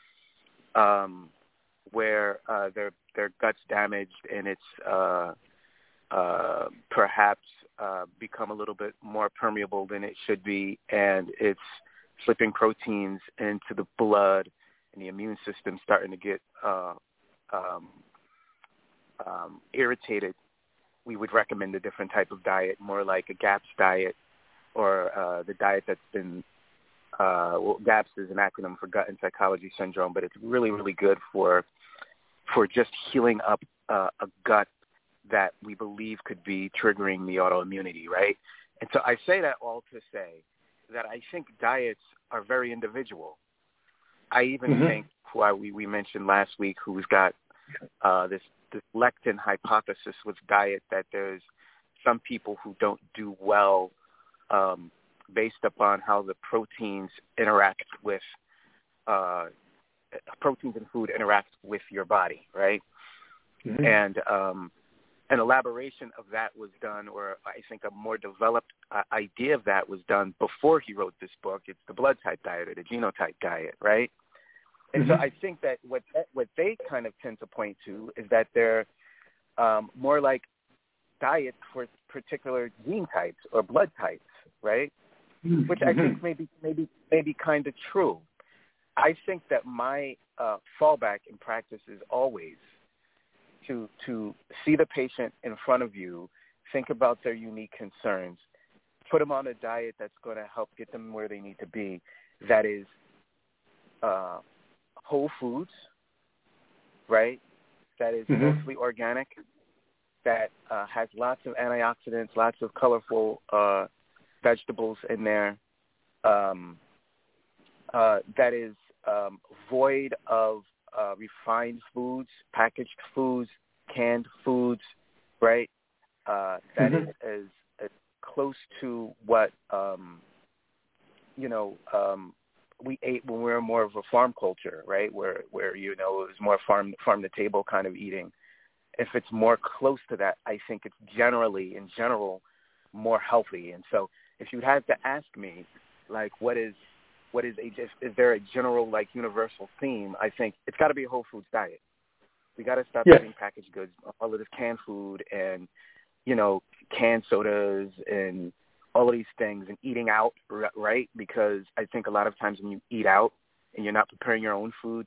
um, where uh, their their gut's damaged and it's uh, uh, perhaps uh, become a little bit more permeable than it should be, and it's slipping proteins into the blood, and the immune system starting to get uh, um, um, irritated. We would recommend a different type of diet, more like a GAPS diet, or uh, the diet that's been uh, well, GAPS is an acronym for gut and psychology syndrome, but it's really, really good for for just healing up uh, a gut that we believe could be triggering the autoimmunity, right? And so I say that all to say that I think diets are very individual. I even mm-hmm. think who I, we, we mentioned last week, who's got uh, this, this lectin hypothesis with diet, that there's some people who don't do well um, based upon how the proteins interact with uh, proteins in food interact with your body, right? Mm-hmm. And um, an elaboration of that was done, or I think a more developed uh, idea of that was done before he wrote this book. It's the blood type diet, or the genotype diet, right? And mm-hmm. so I think that what what they kind of tend to point to is that they're um, more like diets for particular gene types or blood types, right? Mm-hmm. Which I think maybe maybe maybe kind of true. I think that my uh, fallback in practice is always to to see the patient in front of you, think about their unique concerns, put them on a diet that's going to help get them where they need to be, that is uh, whole foods, right, that is mm-hmm. mostly organic, that uh, has lots of antioxidants, lots of colorful uh, vegetables in there, um, uh, that is um, void of uh, refined foods, packaged foods, canned foods, right? Uh, that mm-hmm. is as, as close to what, um, you know, um, we ate when we were more of a farm culture, right? Where, where you know, it was more farm farm to table kind of eating. If it's more close to that, I think it's generally, in general, more healthy. And so if you had to ask me, like, what is, what is a, is, is there a general, like, universal theme? I think it's got to be a whole foods diet. We got to stop yes. eating packaged goods, all of this canned food and, you know, canned sodas and all of these things, and eating out, right? Because I think a lot of times when you eat out and you're not preparing your own food,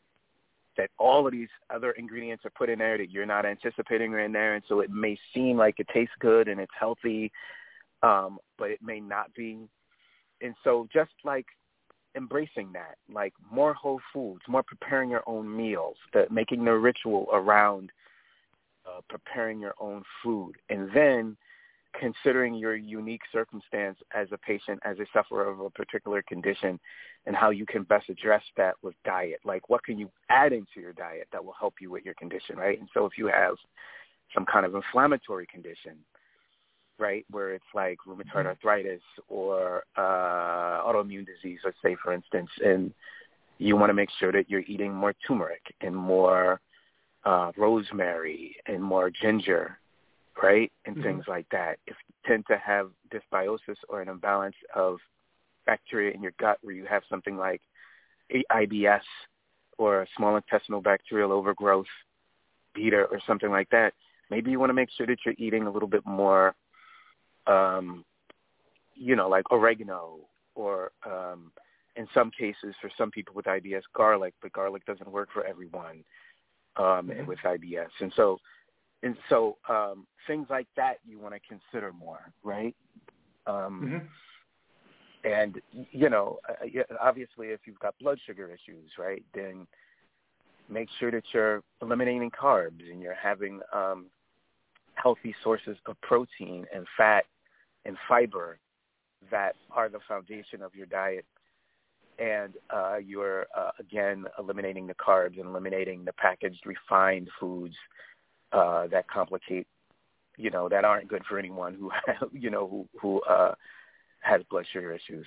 that all of these other ingredients are put in there that you're not anticipating are in there, and so it may seem like it tastes good and it's healthy, um, but it may not be. And so just like embracing that, like more whole foods, more preparing your own meals, that making the ritual around uh, preparing your own food, and then considering your unique circumstance as a patient, as a sufferer of a particular condition, and how you can best address that with diet. Like, what can you add into your diet that will help you with your condition, right? And so if you have some kind of inflammatory condition, right, where it's like rheumatoid arthritis or uh, autoimmune disease, let's say, for instance, and you want to make sure that you're eating more turmeric and more uh, rosemary and more ginger, right, and mm-hmm. things like that. If you tend to have dysbiosis or an imbalance of bacteria in your gut, where you have something like I B S or small intestinal bacterial overgrowth, beta, or something like that, maybe you want to make sure that you're eating a little bit more, um, you know, like oregano, or um, in some cases, for some people with I B S, garlic, but garlic doesn't work for everyone um, mm-hmm. with I B S. And so, and so um, things like that you want to consider more, right? Um, mm-hmm. And, you know, obviously if you've got blood sugar issues, right, then make sure that you're eliminating carbs and you're having um, healthy sources of protein and fat and fiber that are the foundation of your diet. And uh, you're, uh, again, eliminating the carbs and eliminating the packaged refined foods uh, that complicate, you know, that aren't good for anyone who, you know, who, who uh, has blood sugar issues.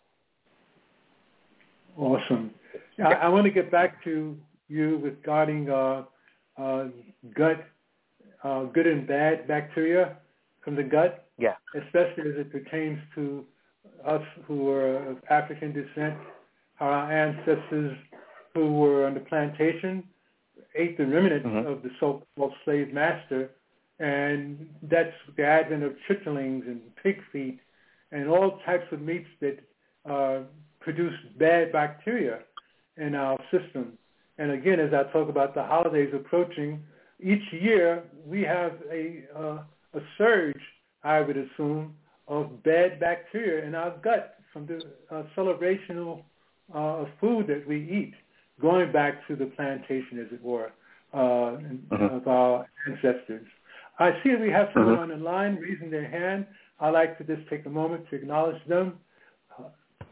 Awesome. I, I want to get back to you regarding uh, uh, gut, uh, good and bad bacteria from the gut. Yeah. Especially as it pertains to us who are of African descent, how our ancestors who were on the plantation ate the remnants mm-hmm. of the so-called slave master, and that's the advent of chitterlings and pig feet and all types of meats that uh, produce bad bacteria in our system. And again, as I talk about the holidays approaching, each year we have a uh, a surge, I would assume, of bad bacteria in our gut from the uh, celebration of uh, food that we eat, going back to the plantation, as it were, uh, mm-hmm. of our ancestors. I see we have someone mm-hmm. on the line raising their hand. I'd like to just take a moment to acknowledge them. Uh,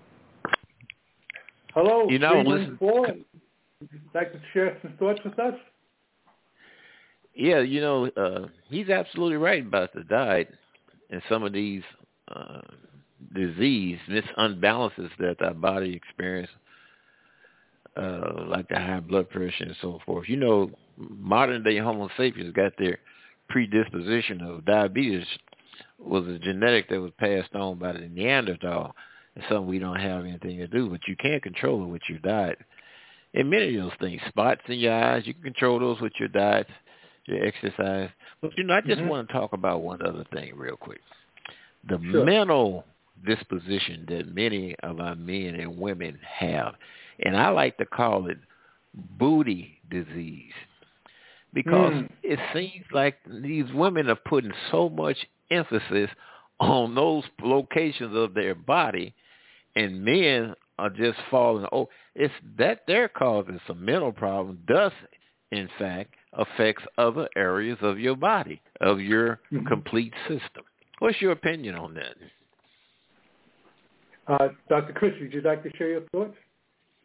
hello, you know, listen. Would you like to share some thoughts with us? Yeah, you know, uh, he's absolutely right about the diet and some of these uh, disease, misunbalances that our body experiences, uh, like the high blood pressure and so forth. You know, modern-day Homo sapiens got their predisposition of diabetes was a genetic that was passed on by the Neanderthal. It's something we don't have anything to do, but you can control it with your diet. And many of those things, spots in your eyes, you can control those with your diet, your exercise. But, you know, I just mm-hmm. want to talk about one other thing real quick. The sure. mental disposition that many of our men and women have, and I like to call it booty disease, because mm. it seems like these women are putting so much emphasis on those locations of their body, and men are just falling, oh, it's that they're causing some mental problem, thus, in fact, affects other areas of your body, of your mm-hmm. complete system. What's your opinion on that? Uh, Doctor Chris, would you like to share your thoughts?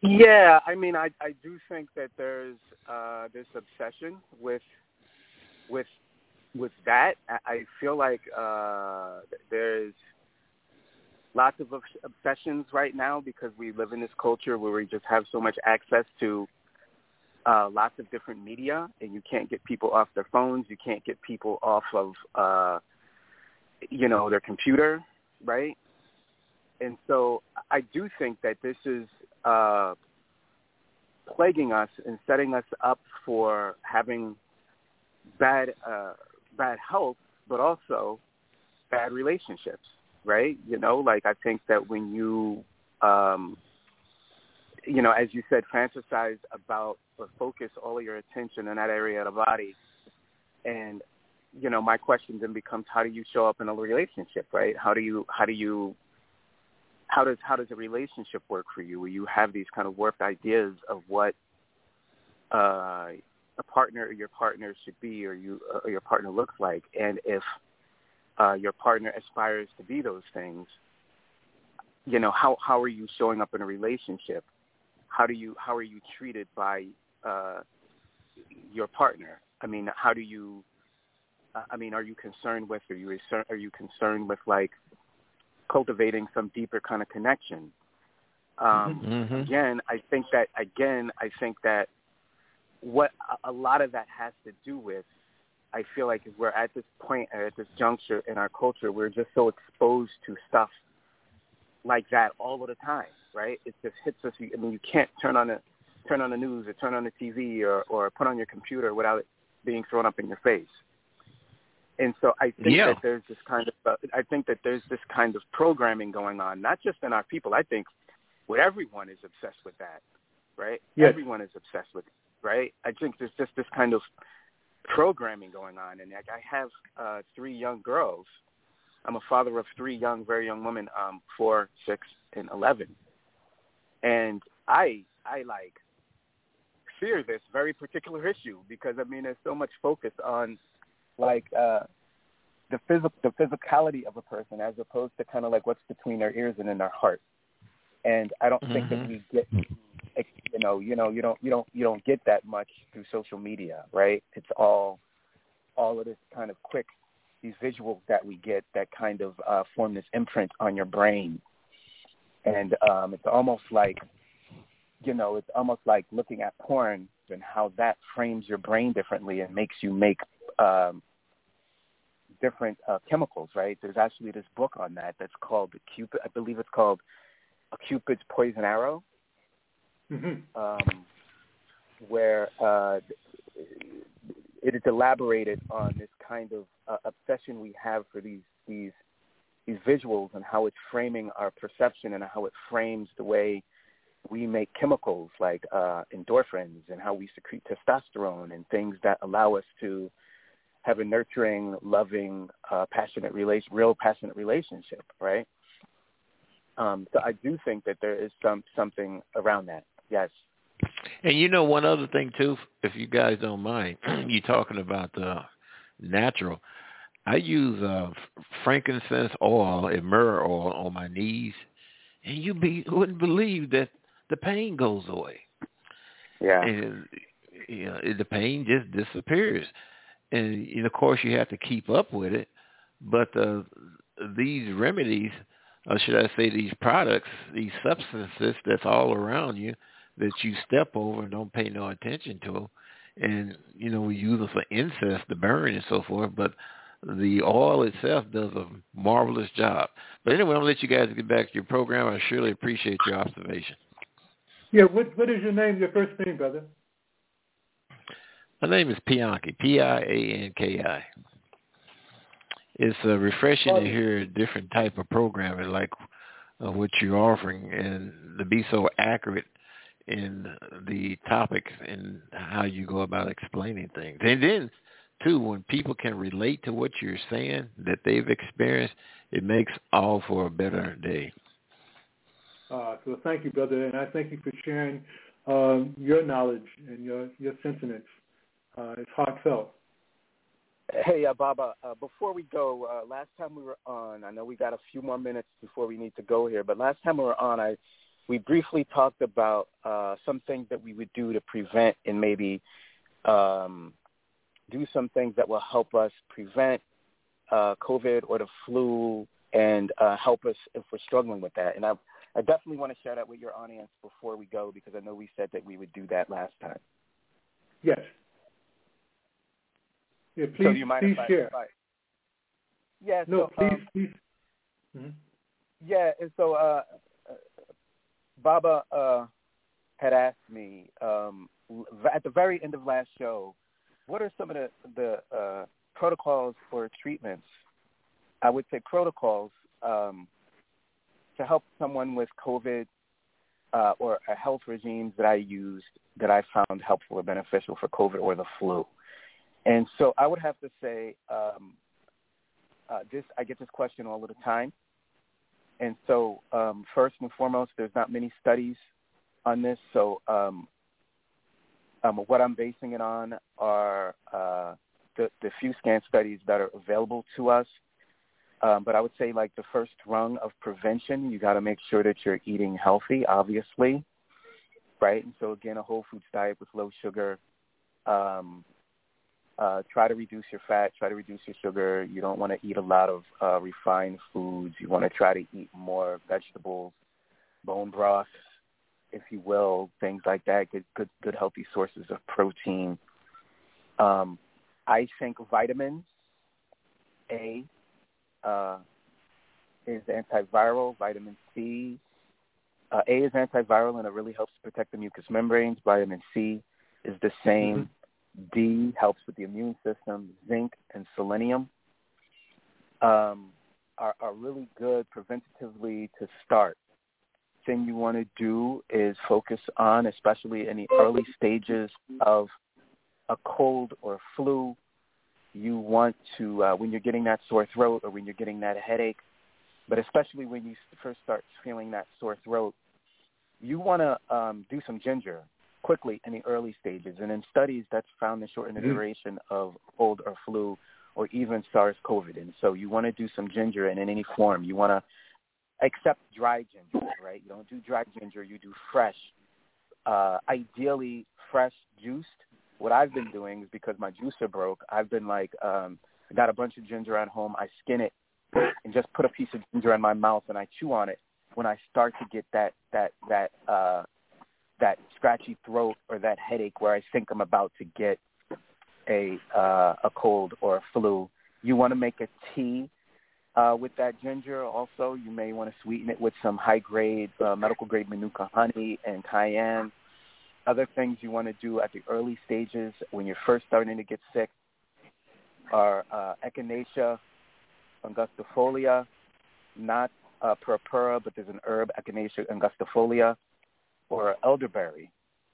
Yeah, I mean, I I do think that there's uh, this obsession with with with that. I feel like uh, there's lots of obsessions right now because we live in this culture where we just have so much access to uh, lots of different media, and you can't get people off their phones. You can't get people off of, uh, you know, their computer, right? And so I do think that this is uh, plaguing us and setting us up for having bad uh, bad health, but also bad relationships, right? You know, like I think that when you, um, you know, as you said, fantasize about or focus all of your attention in that area of the body, and, you know, my question then becomes, how do you show up in a relationship, right? How do you, how do you, how does, how does a relationship work for you? Where you have these kind of warped ideas of what uh, a partner or your partner should be, or you, or your partner looks like, and if uh, your partner aspires to be those things, you know, how how are you showing up in a relationship? How do you how are you treated by uh, your partner? I mean, how do you? I mean, are you concerned with? Are you are you concerned with like cultivating some deeper kind of connection? Um, mm-hmm. Again, I think that again, I think that what a lot of that has to do with, I feel like if we're at this point, at this juncture in our culture, we're just so exposed to stuff like that all of the time, right? It just hits us. I mean, you can't turn on the turn on the news or turn on the T V or, or put on your computer without it being thrown up in your face. And so I think yeah. that there's this kind of uh, I think that there's this kind of programming going on, not just in our people. I think what everyone is obsessed with that, right? Yes. Everyone is obsessed with it, right? I think there's just this kind of programming going on, and like I have uh, three young girls. I'm a father of three young, very young women, um, four, six, and eleven, and I, I like fear this very particular issue because I mean, there's so much focus on like uh, the physical, the physicality of a person as opposed to kind of like what's between their ears and in their heart, and I don't mm-hmm. think that we get. You know, you know, you don't, you don't, you don't get that much through social media, right? It's all, all of this kind of quick, these visuals that we get that kind of uh, form this imprint on your brain, and um, it's almost like, you know, it's almost like looking at porn and how that frames your brain differently and makes you make um, different uh, chemicals, right? There's actually this book on that that's called the Cupid, I believe it's called Cupid's Poison Arrow. Mm-hmm. Um, where uh, it is elaborated on this kind of uh, obsession we have for these these these visuals and how it's framing our perception and how it frames the way we make chemicals like uh, endorphins and how we secrete testosterone and things that allow us to have a nurturing, loving, uh, passionate relation, real passionate relationship, right? Um, so I do think that there is some something around that. Yes. And you know one other thing too, if you guys don't mind, you talking about the natural. I use uh, frankincense oil and myrrh oil on my knees, and you be wouldn't believe that the pain goes away. Yeah. And you know, the pain just disappears. And, and of course you have to keep up with it, but uh, these remedies, or should I say these products, these substances that's all around you, that you step over and don't pay no attention to, and you know we use them for incense to burn and so forth. But the oil itself does a marvelous job. But anyway, I'm gonna let you guys get back to your program. I surely appreciate your observation. Yeah, what what is your name? Your first name, brother? My name is Pianki, P I A N K I. It's uh, refreshing to hear a different type of programming like uh, what you're offering, and to be so accurate in the topics and how you go about explaining things. And then, too, when people can relate to what you're saying that they've experienced, it makes all for a better day. Uh, so thank you, brother, and I thank you for sharing um, your knowledge and your, your sentiments. Uh, it's heartfelt. Hey, uh, Baba, uh, before we go, uh, last time we were on, I know we got a few more minutes before we need to go here, but last time we were on, I we briefly talked about uh, some things that we would do to prevent and maybe um, do some things that will help us prevent uh, COVID or the flu and uh, help us if we're struggling with that. And I, I definitely want to share that with your audience before we go, because I know we said that we would do that last time. Yes. Yeah, please, so you mind please if I, share. If I, yeah, no, so, please, um, please. Mm-hmm. Yeah, and so uh, Baba uh, had asked me um, at the very end of last show, what are some of the, the uh, protocols or treatments, I would say protocols, um, to help someone with COVID uh, or a health regimes that I used that I found helpful or beneficial for COVID or the flu. And so I would have to say um, uh, this. I get this question all of the time. And so um, first and foremost, there's not many studies on this. So um, um, what I'm basing it on are uh, the, the few scan studies that are available to us. Um, but I would say, like, the first rung of prevention, you got to make sure that you're eating healthy, obviously, right? And so, again, a whole foods diet with low sugar. Um, uh, try to reduce your fat. Try to reduce your sugar. You don't want to eat a lot of uh, refined foods. You want to try to eat more vegetables, bone broths, if you will, things like that, good, good, good healthy sources of protein. Um, I think vitamins, A, Uh, is antiviral. Vitamin C. Uh, A is antiviral, and it really helps to protect the mucous membranes. Vitamin C is the same. Mm-hmm. D helps with the immune system. Zinc and selenium um, are, are really good preventatively to start. Thing you want to do is focus on, especially in the early stages of a cold or flu. You want to, uh, when you're getting that sore throat or when you're getting that headache, but especially when you first start feeling that sore throat, you want to um, do some ginger quickly in the early stages. And in studies, that's found to shorten the mm-hmm. duration of cold or flu or even SARS-CoV. And so you want to do some ginger, and in any form. You want to accept dry ginger, right? You don't do dry ginger. You do fresh, uh, ideally fresh juiced. What I've been doing is, because my juicer broke, I've been like, um, I got a bunch of ginger at home. I skin it and just put a piece of ginger in my mouth, and I chew on it when I start to get that that that uh, that scratchy throat or that headache where I think I'm about to get a uh, a cold or a flu. You want to make a tea uh, with that ginger. Also, you may want to sweeten it with some high grade uh, medical grade Manuka honey and cayenne. Other things you want to do at the early stages when you're first starting to get sick are uh, Echinacea angustifolia, not uh, purpura, but there's an herb, Echinacea angustifolia, or elderberry.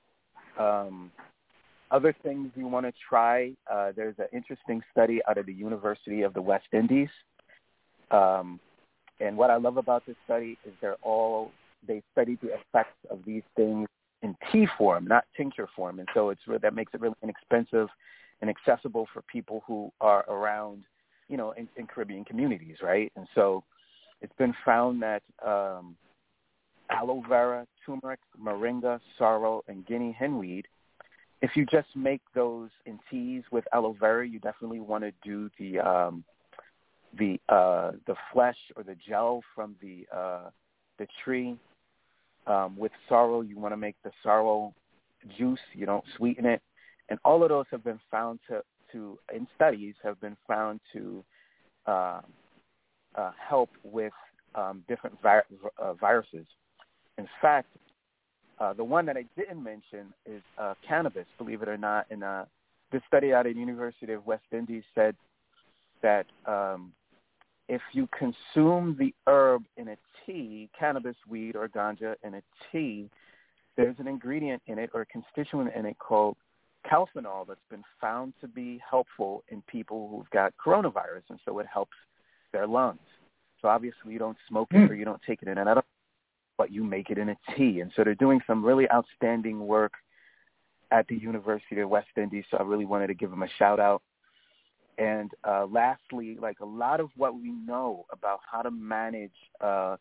Um, other things you want to try, uh, there's an interesting study out of the University of the West Indies. Um, and what I love about this study is they're all, they studied the effects of these things in tea form, not tincture form. And so it's that makes it really inexpensive and accessible for people who are around, you know, in, in Caribbean communities, right? And so it's been found that um, aloe vera, turmeric, moringa, sorrel, and Guinea henweed, if you just make those in teas with aloe vera, you definitely want to do the um, the uh, the flesh or the gel from the uh, the tree. Um, with sorrel, you want to make the sorrel juice. You don't sweeten it. And all of those have been found to, to in studies, have been found to uh, uh, help with um, different vi- uh, viruses. In fact, uh, the one that I didn't mention is uh, cannabis, believe it or not. And uh, this study out of the University of West Indies said that um, if you consume the herb in a tea, cannabis weed or ganja in a tea, there's an ingredient in it or a constituent in it called calphenol that's been found to be helpful in people who've got coronavirus, and so it helps their lungs. So obviously you don't smoke it or you don't take it in an edible, but you make it in a tea. And so they're doing some really outstanding work at the University of West Indies, so I really wanted to give them a shout-out. And uh, lastly, like a lot of what we know about how to manage uh,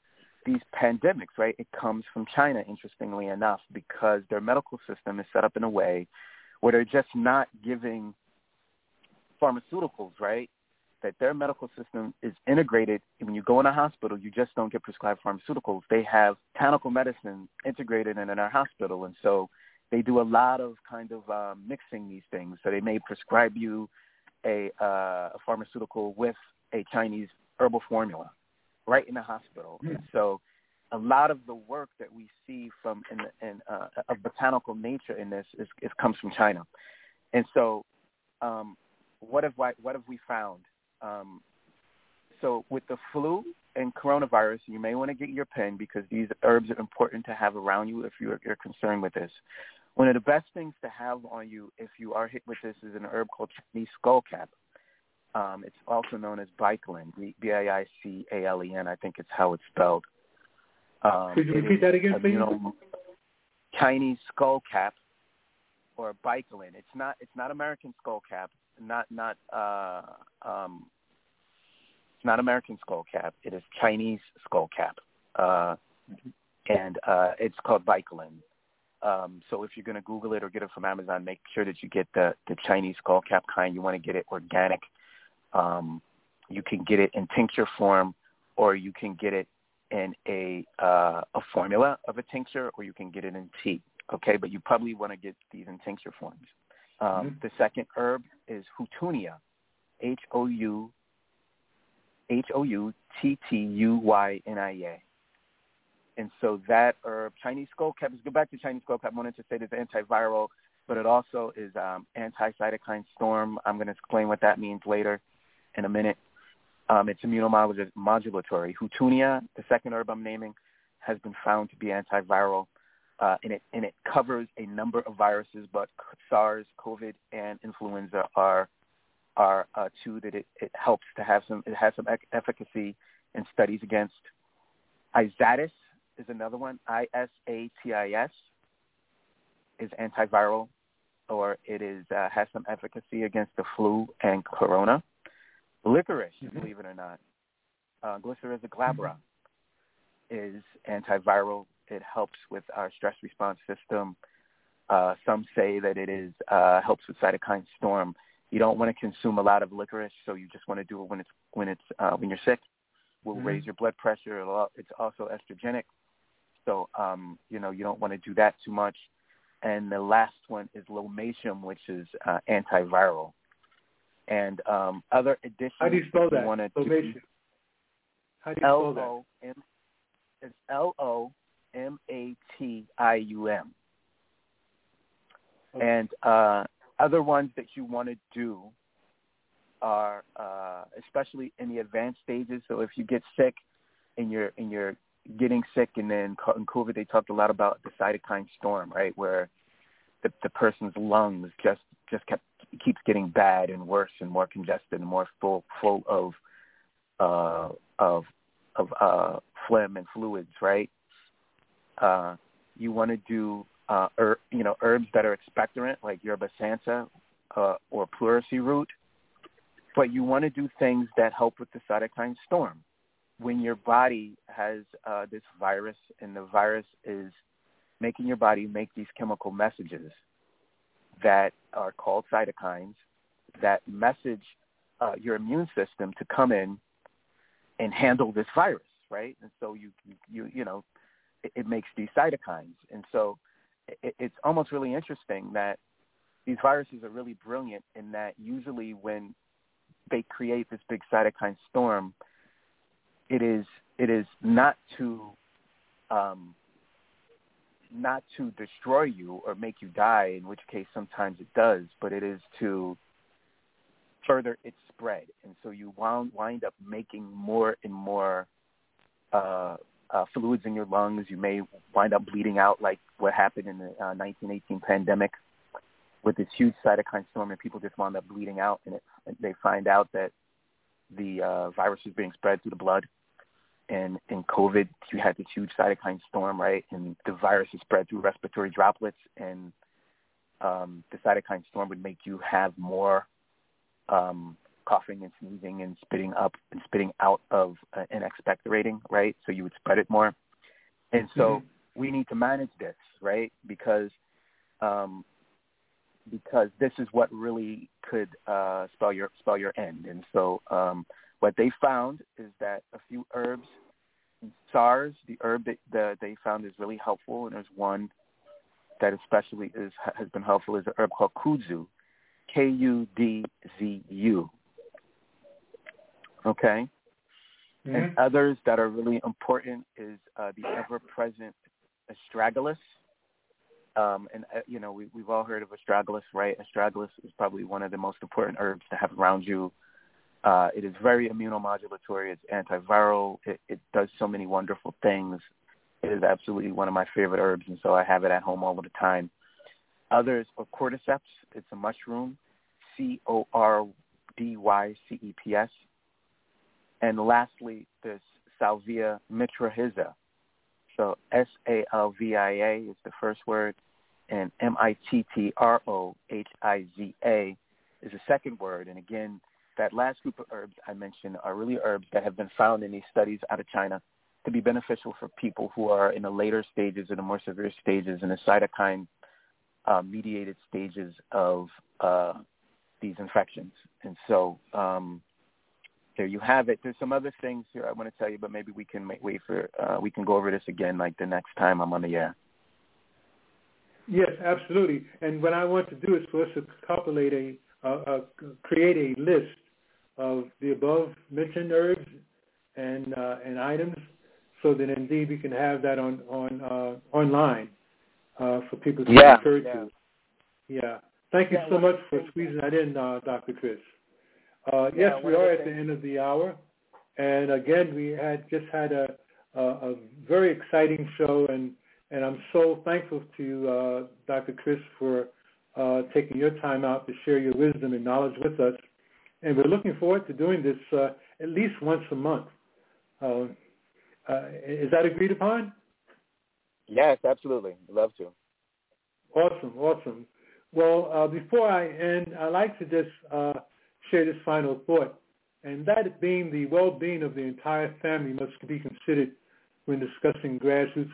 these pandemics, right, it comes from China, interestingly enough, because their medical system is set up in a way where they're just not giving pharmaceuticals, right, that their medical system is integrated. When you go in a hospital, you just don't get prescribed pharmaceuticals. They have botanical medicine integrated in, in our hospital, and so they do a lot of kind of uh, mixing these things. So they may prescribe you a, uh, a pharmaceutical with a Chinese herbal formula right in the hospital. Mm. And so a lot of the work that we see from in, in uh, of botanical nature in this is, is comes from China. And so um, what have what have we found? Um, so with the flu and coronavirus, you may want to get your pen because these herbs are important to have around you if you're, you're concerned with this. One of the best things to have on you if you are hit with this is an herb called Chinese skullcap. Um, it's also known as Bicalen, B I I C A L E N. I think it's how it's spelled. Um, Could you repeat that again, please? You know, Chinese skullcap or Bicalen. It's not. It's not American skullcap. Not not. Uh, um, it's not American skullcap. It is Chinese skullcap, uh, and uh, it's called Bicalen. Um, so if you're going to Google it or get it from Amazon, make sure that you get the, the Chinese skullcap kind. You want to get it organic. Um, you can get it in tincture form, or you can get it in a uh, a formula of a tincture, or you can get it in tea. Okay, but you probably want to get these in tincture forms. Um, mm-hmm. The second herb is Houtunia, H O U H O U T T U Y N I A. And so that herb, Chinese skullcap, let's go back to Chinese skullcap. I wanted to say it's antiviral, but it also is um, anti-cytokine storm. I'm going to explain what that means later in a minute. Um, it's immunomodulatory. Houtunia, the second herb I'm naming, has been found to be antiviral, uh, and it and it covers a number of viruses, but SARS, COVID, and influenza are are uh, two that it, it helps to have some. It has some efficacy in studies against. Isatis is another one. I S A T I S is antiviral, or it is uh, has some efficacy against the flu and corona. Licorice, mm-hmm. believe it or not, uh, Glycyrrhiza glabra mm-hmm. is antiviral. It helps with our stress response system. Uh, some say that it is uh, helps with cytokine storm. You don't want to consume a lot of licorice, so you just want to do it when it's when it's uh, when you're sick. Will mm-hmm. raise your blood pressure. It's also estrogenic, so um, you know you don't want to do that too much. And the last one is lomatium, which is uh, antiviral. And um, other additions. How do you spell that? Lomatium. How do you spell that? L O M. It's L O M A T I U M. Okay. And uh, other ones that you want to do are, uh, especially in the advanced stages. So if you get sick and you're and you're getting sick, and then in COVID they talked a lot about the cytokine storm, right, where the, the person's lungs just just kept keeps getting bad and worse and more congested and more full full of uh, of of uh, phlegm and fluids, right? Uh, you want to do uh, er, you know herbs that are expectorant, like yerba santa uh, or pleurisy root. But you want to do things that help with the cytokine storm. When your body has uh, this virus, and the virus is making your body make these chemical messages that are called cytokines, that message uh, your immune system to come in and handle this virus, right? And so you you you know it, it makes these cytokines, and so it, it's almost really interesting that these viruses are really brilliant in that usually when they create this big cytokine storm, it is it is not to um, not to destroy you or make you die, in which case sometimes it does, but it is to further its spread. And so you wind, wind up making more and more uh, uh, fluids in your lungs. You may wind up bleeding out, like what happened in the uh, nineteen eighteen pandemic with this huge cytokine storm, and people just wound up bleeding out, and, it, and they find out that the uh, virus is being spread through the blood. And in COVID, you had this huge cytokine storm, right? And the virus is spread through respiratory droplets, and um, the cytokine storm would make you have more um, coughing and sneezing and spitting up and spitting out of uh, and expectorating, right? So you would spread it more. And so mm-hmm. we need to manage this, right? Because um, because this is what really could uh, spell your spell your end. And so um, what they found is that a few herbs, SARS, the herb that the, they found is really helpful, and there's one that especially is has been helpful is an herb called kudzu, K U D Z U. Okay? Mm-hmm. And others that are really important is uh, the ever-present astragalus. Um, and, uh, you know, we, we've all heard of astragalus, right? Astragalus is probably one of the most important herbs to have around you. Uh, it is very immunomodulatory. It's antiviral. It, it does so many wonderful things. It is absolutely one of my favorite herbs, and so I have it at home all of the time. Others are cordyceps. It's a mushroom, C O R D Y C E P S. And lastly, there's Salvia mitrahiza. So S A L V I A is the first word, and M I T T R O H I Z A is the second word. And again, that last group of herbs I mentioned are really herbs that have been found in these studies out of China to be beneficial for people who are in the later stages or the more severe stages and the cytokine uh, mediated stages of uh, these infections. And so um, there you have it. There's some other things here I want to tell you, but maybe we can make, wait for, uh, we can go over this again like the next time I'm on the air. Yes, absolutely. And what I want to do is for us to compilate a, uh, uh, create a list of the above mentioned herbs and uh, and items, so that indeed we can have that on on uh, online uh, for people to yeah, refer yeah. to. Yeah. Thank you yeah, so much for squeezing that in, uh, Doctor Chris. Uh, yeah, yes, we are at the end of the hour, and again, we had just had a a, a very exciting show, and and I'm so thankful to uh, Doctor Chris for uh, taking your time out to share your wisdom and knowledge with us. And we're looking forward to doing this uh, at least once a month. Uh, uh, is that agreed upon? Yes, absolutely. Love to. Awesome, awesome. Well, uh, before I end, I'd like to just uh, share this final thought, and that being the well-being of the entire family must be considered when discussing grassroots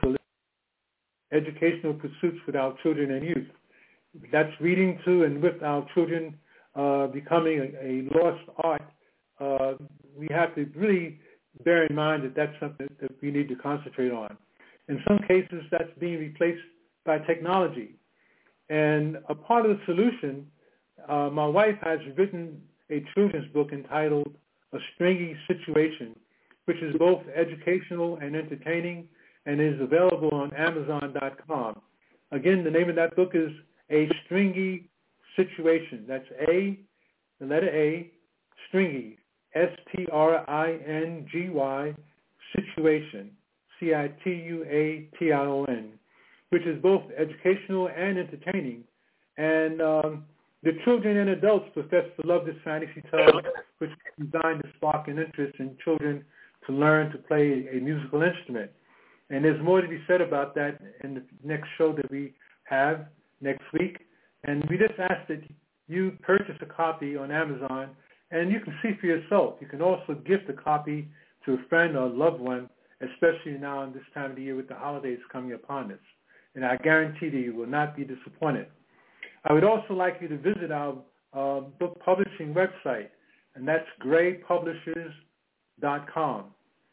educational pursuits with our children and youth. That's reading to and with our children uh, becoming a, a lost art. Uh, we have to really bear in mind that that's something that we need to concentrate on. In some cases, that's being replaced by technology. And a part of the solution, uh, my wife has written a children's book entitled A Stringy Situation, which is both educational and entertaining and is available on Amazon dot com. Again, the name of that book is A Stringy Situation. That's A, the letter A, stringy, S T R I N G Y, situation, C I T U A T I O N, which is both educational and entertaining. And um, the children and adults profess to love this fantasy tale, which is designed to spark an interest in children to learn to play a musical instrument. And there's more to be said about that in the next show that we have next week. And we just ask that you purchase a copy on Amazon, and you can see for yourself. You can also gift a copy to a friend or a loved one, especially now in this time of the year with the holidays coming upon us. And I guarantee that you will not be disappointed. I would also like you to visit our uh, book publishing website, and that's gray publishers dot com.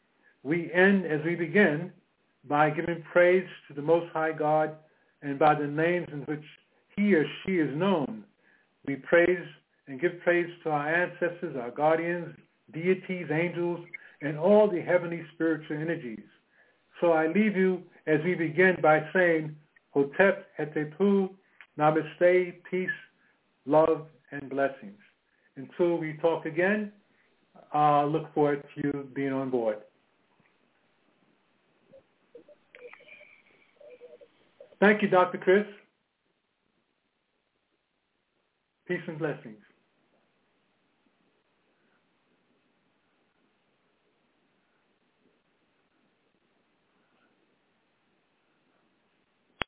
We end, as we begin, by giving praise to the Most High God and by the names in which he or she is known. We praise and give praise to our ancestors, our guardians, deities, angels, and all the heavenly spiritual energies. So I leave you as we begin by saying, Hotep Hetepu, Namaste, peace, love, and blessings. Until we talk again, I look forward to you being on board. Thank you, Doctor Chris. Peace and blessings.